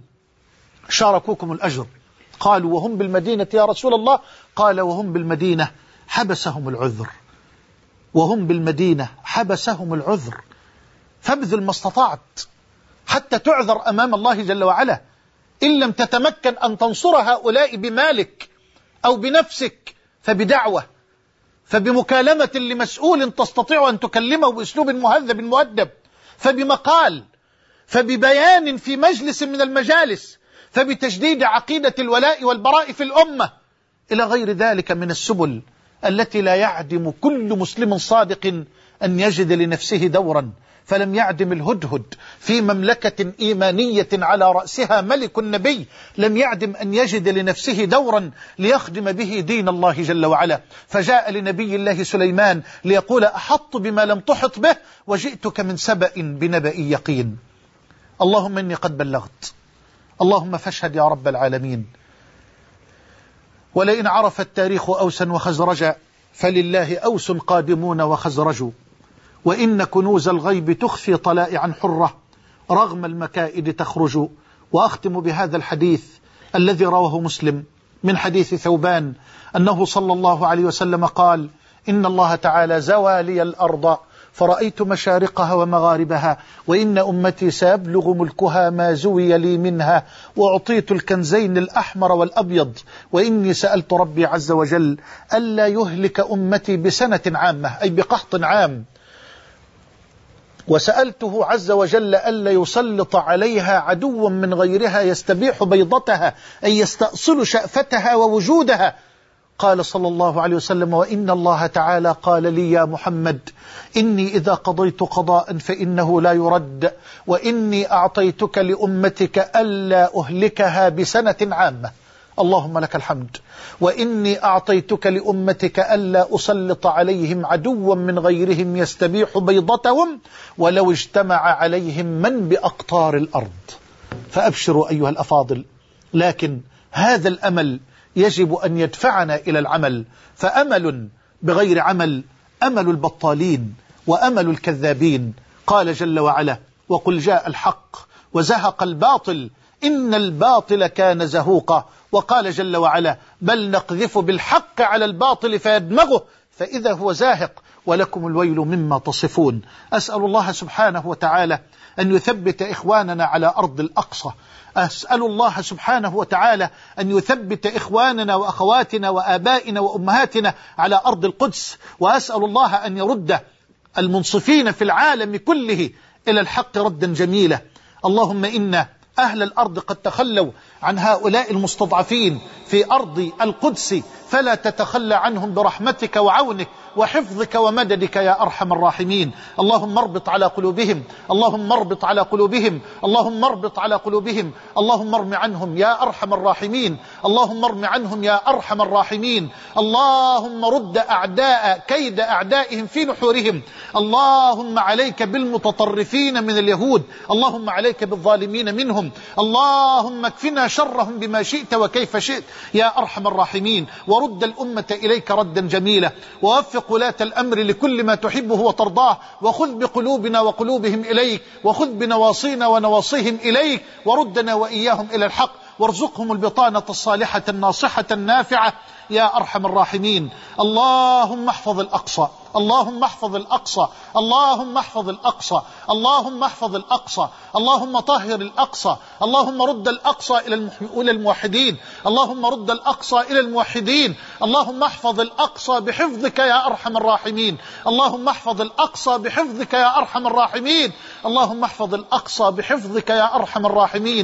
شاركوكم الأجر. قالوا: وهم بالمدينة يا رسول الله؟ قال: وهم بالمدينة حبسهم العذر، وهم بالمدينة حبسهم العذر. فابذل ما استطعت حتى تعذر أمام الله جل وعلا. إن لم تتمكن أن تنصر هؤلاء بمالك أو بنفسك فبدعوة، فبمكالمة لمسؤول تستطيع أن تكلمه بأسلوب مهذب مؤدب، فبمقال، فببيان في مجلس من المجالس، فبتجديد عقيدة الولاء والبراء في الأمة، إلى غير ذلك من السبل التي لا يعدم كل مسلم صادق أن يجد لنفسه دورا. فلم يعدم الهدهد في مملكة إيمانية على رأسها ملك النبي، لم يعدم أن يجد لنفسه دورا ليخدم به دين الله جل وعلا. فجاء لنبي الله سليمان ليقول: أحط بما لم تحط به وجئتك من سبأ بنبأ يقين. اللهم إني قد بلغت، اللهم فاشهد يا رب العالمين. ولئن عرف التاريخ أوسا وخزرجا فلله أوس قادمون وخزرج، وإن كنوز الغيب تخفي طلائعا حرة رغم المكائد تخرج. وأختم بهذا الحديث الذي رواه مسلم من حديث ثوبان أنه صلى الله عليه وسلم قال: إن الله تعالى زوى لي الأرض فرأيت مشارقها ومغاربها، وإن أمتي سيبلغ ملكها ما زوي لي منها، وأعطيت الكنزين الأحمر والأبيض، وإني سألت ربي عز وجل ألا يهلك أمتي بسنة عامة أي بقحط عام، وسألته عز وجل ألا يسلط عليها عدوا من غيرها يستبيح بيضتها أي يستأصل شأفتها ووجودها. قال صلى الله عليه وسلم: وإن الله تعالى قال لي يا محمد إني إذا قضيت قضاء فإنه لا يرد، وإني أعطيتك لأمتك ألا أهلكها بسنة عامة. اللهم لك الحمد. وإني أعطيتك لأمتك ألا أسلط عليهم عدوا من غيرهم يستبيح بيضتهم ولو اجتمع عليهم من بأقطار الأرض. فأبشروا أيها الأفاضل، لكن هذا الأمل يجب أن يدفعنا إلى العمل، فأمل بغير عمل أمل البطالين وأمل الكذابين. قال جل وعلا: وقل جاء الحق وزهق الباطل إن الباطل كان زهوقا. وقال جل وعلا: بل نقذف بالحق على الباطل فيدمغه فإذا هو زاهق ولكم الويل مما تصفون. أسأل الله سبحانه وتعالى أن يثبت إخواننا على أرض الأقصى. أسأل الله سبحانه وتعالى أن يثبت إخواننا وأخواتنا وآبائنا وأمهاتنا على أرض القدس. وأسأل الله أن يرد المنصفين في العالم كله إلى الحق ردا جميلا. اللهم إن أهل الأرض قد تخلوا عن هؤلاء المستضعفين في أرض القدس، فلا تتخلى عنهم برحمتك وعونك وحفظك ومددك يا أرحم الراحمين. اللهم اربط على قلوبهم، اللهم اربط على قلوبهم، اللهم اربط على قلوبهم، اللهم ارم عنهم يا أرحم الراحمين، اللهم ارم عنهم يا أرحم الراحمين. اللهم رد أعداء كيد أعدائهم في نحورهم. اللهم عليك بالمتطرفين من اليهود، اللهم عليك بالظالمين منهم، اللهم اكفنا شرهم بما شئت وكيف شئت يا أرحم الراحمين. ورد الأمة إليك ردا جميلا، ووفق ولاة الأمر لكل ما تحبه وترضاه، وخذ بقلوبنا وقلوبهم إليك، وخذ بنواصينا ونواصيهم إليك، وردنا وإياهم إلى الحق، وارزقهم البطانة الصالحة الناصحة النافعة يا أرحم الراحمين. اللهم احفظ الأقصى، اللهم احفظ الأقصى، اللهم احفظ الأقصى، اللهم احفظ الأقصى، اللهم طهر الأقصى، اللهم رد الأقصى إلى الموحدين، اللهم رد الأقصى إلى الموحدين. اللهم احفظ الأقصى بحفظك يا أرحم الراحمين، اللهم احفظ الأقصى بحفظك يا أرحم الراحمين، اللهم احفظ الأقصى بحفظك يا أرحم الراحمين.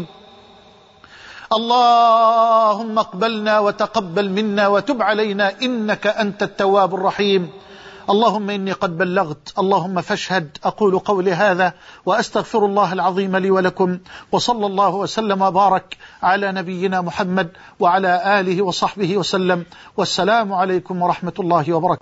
اللهم اقبلنا وتقبل منا وتب علينا إنك أنت التواب الرحيم. اللهم إني قد بلغت، اللهم فاشهد. أقول قولي هذا وأستغفر الله العظيم لي ولكم، وصلى الله وسلم وبارك على نبينا محمد وعلى آله وصحبه وسلم، والسلام عليكم ورحمة الله وبركاته.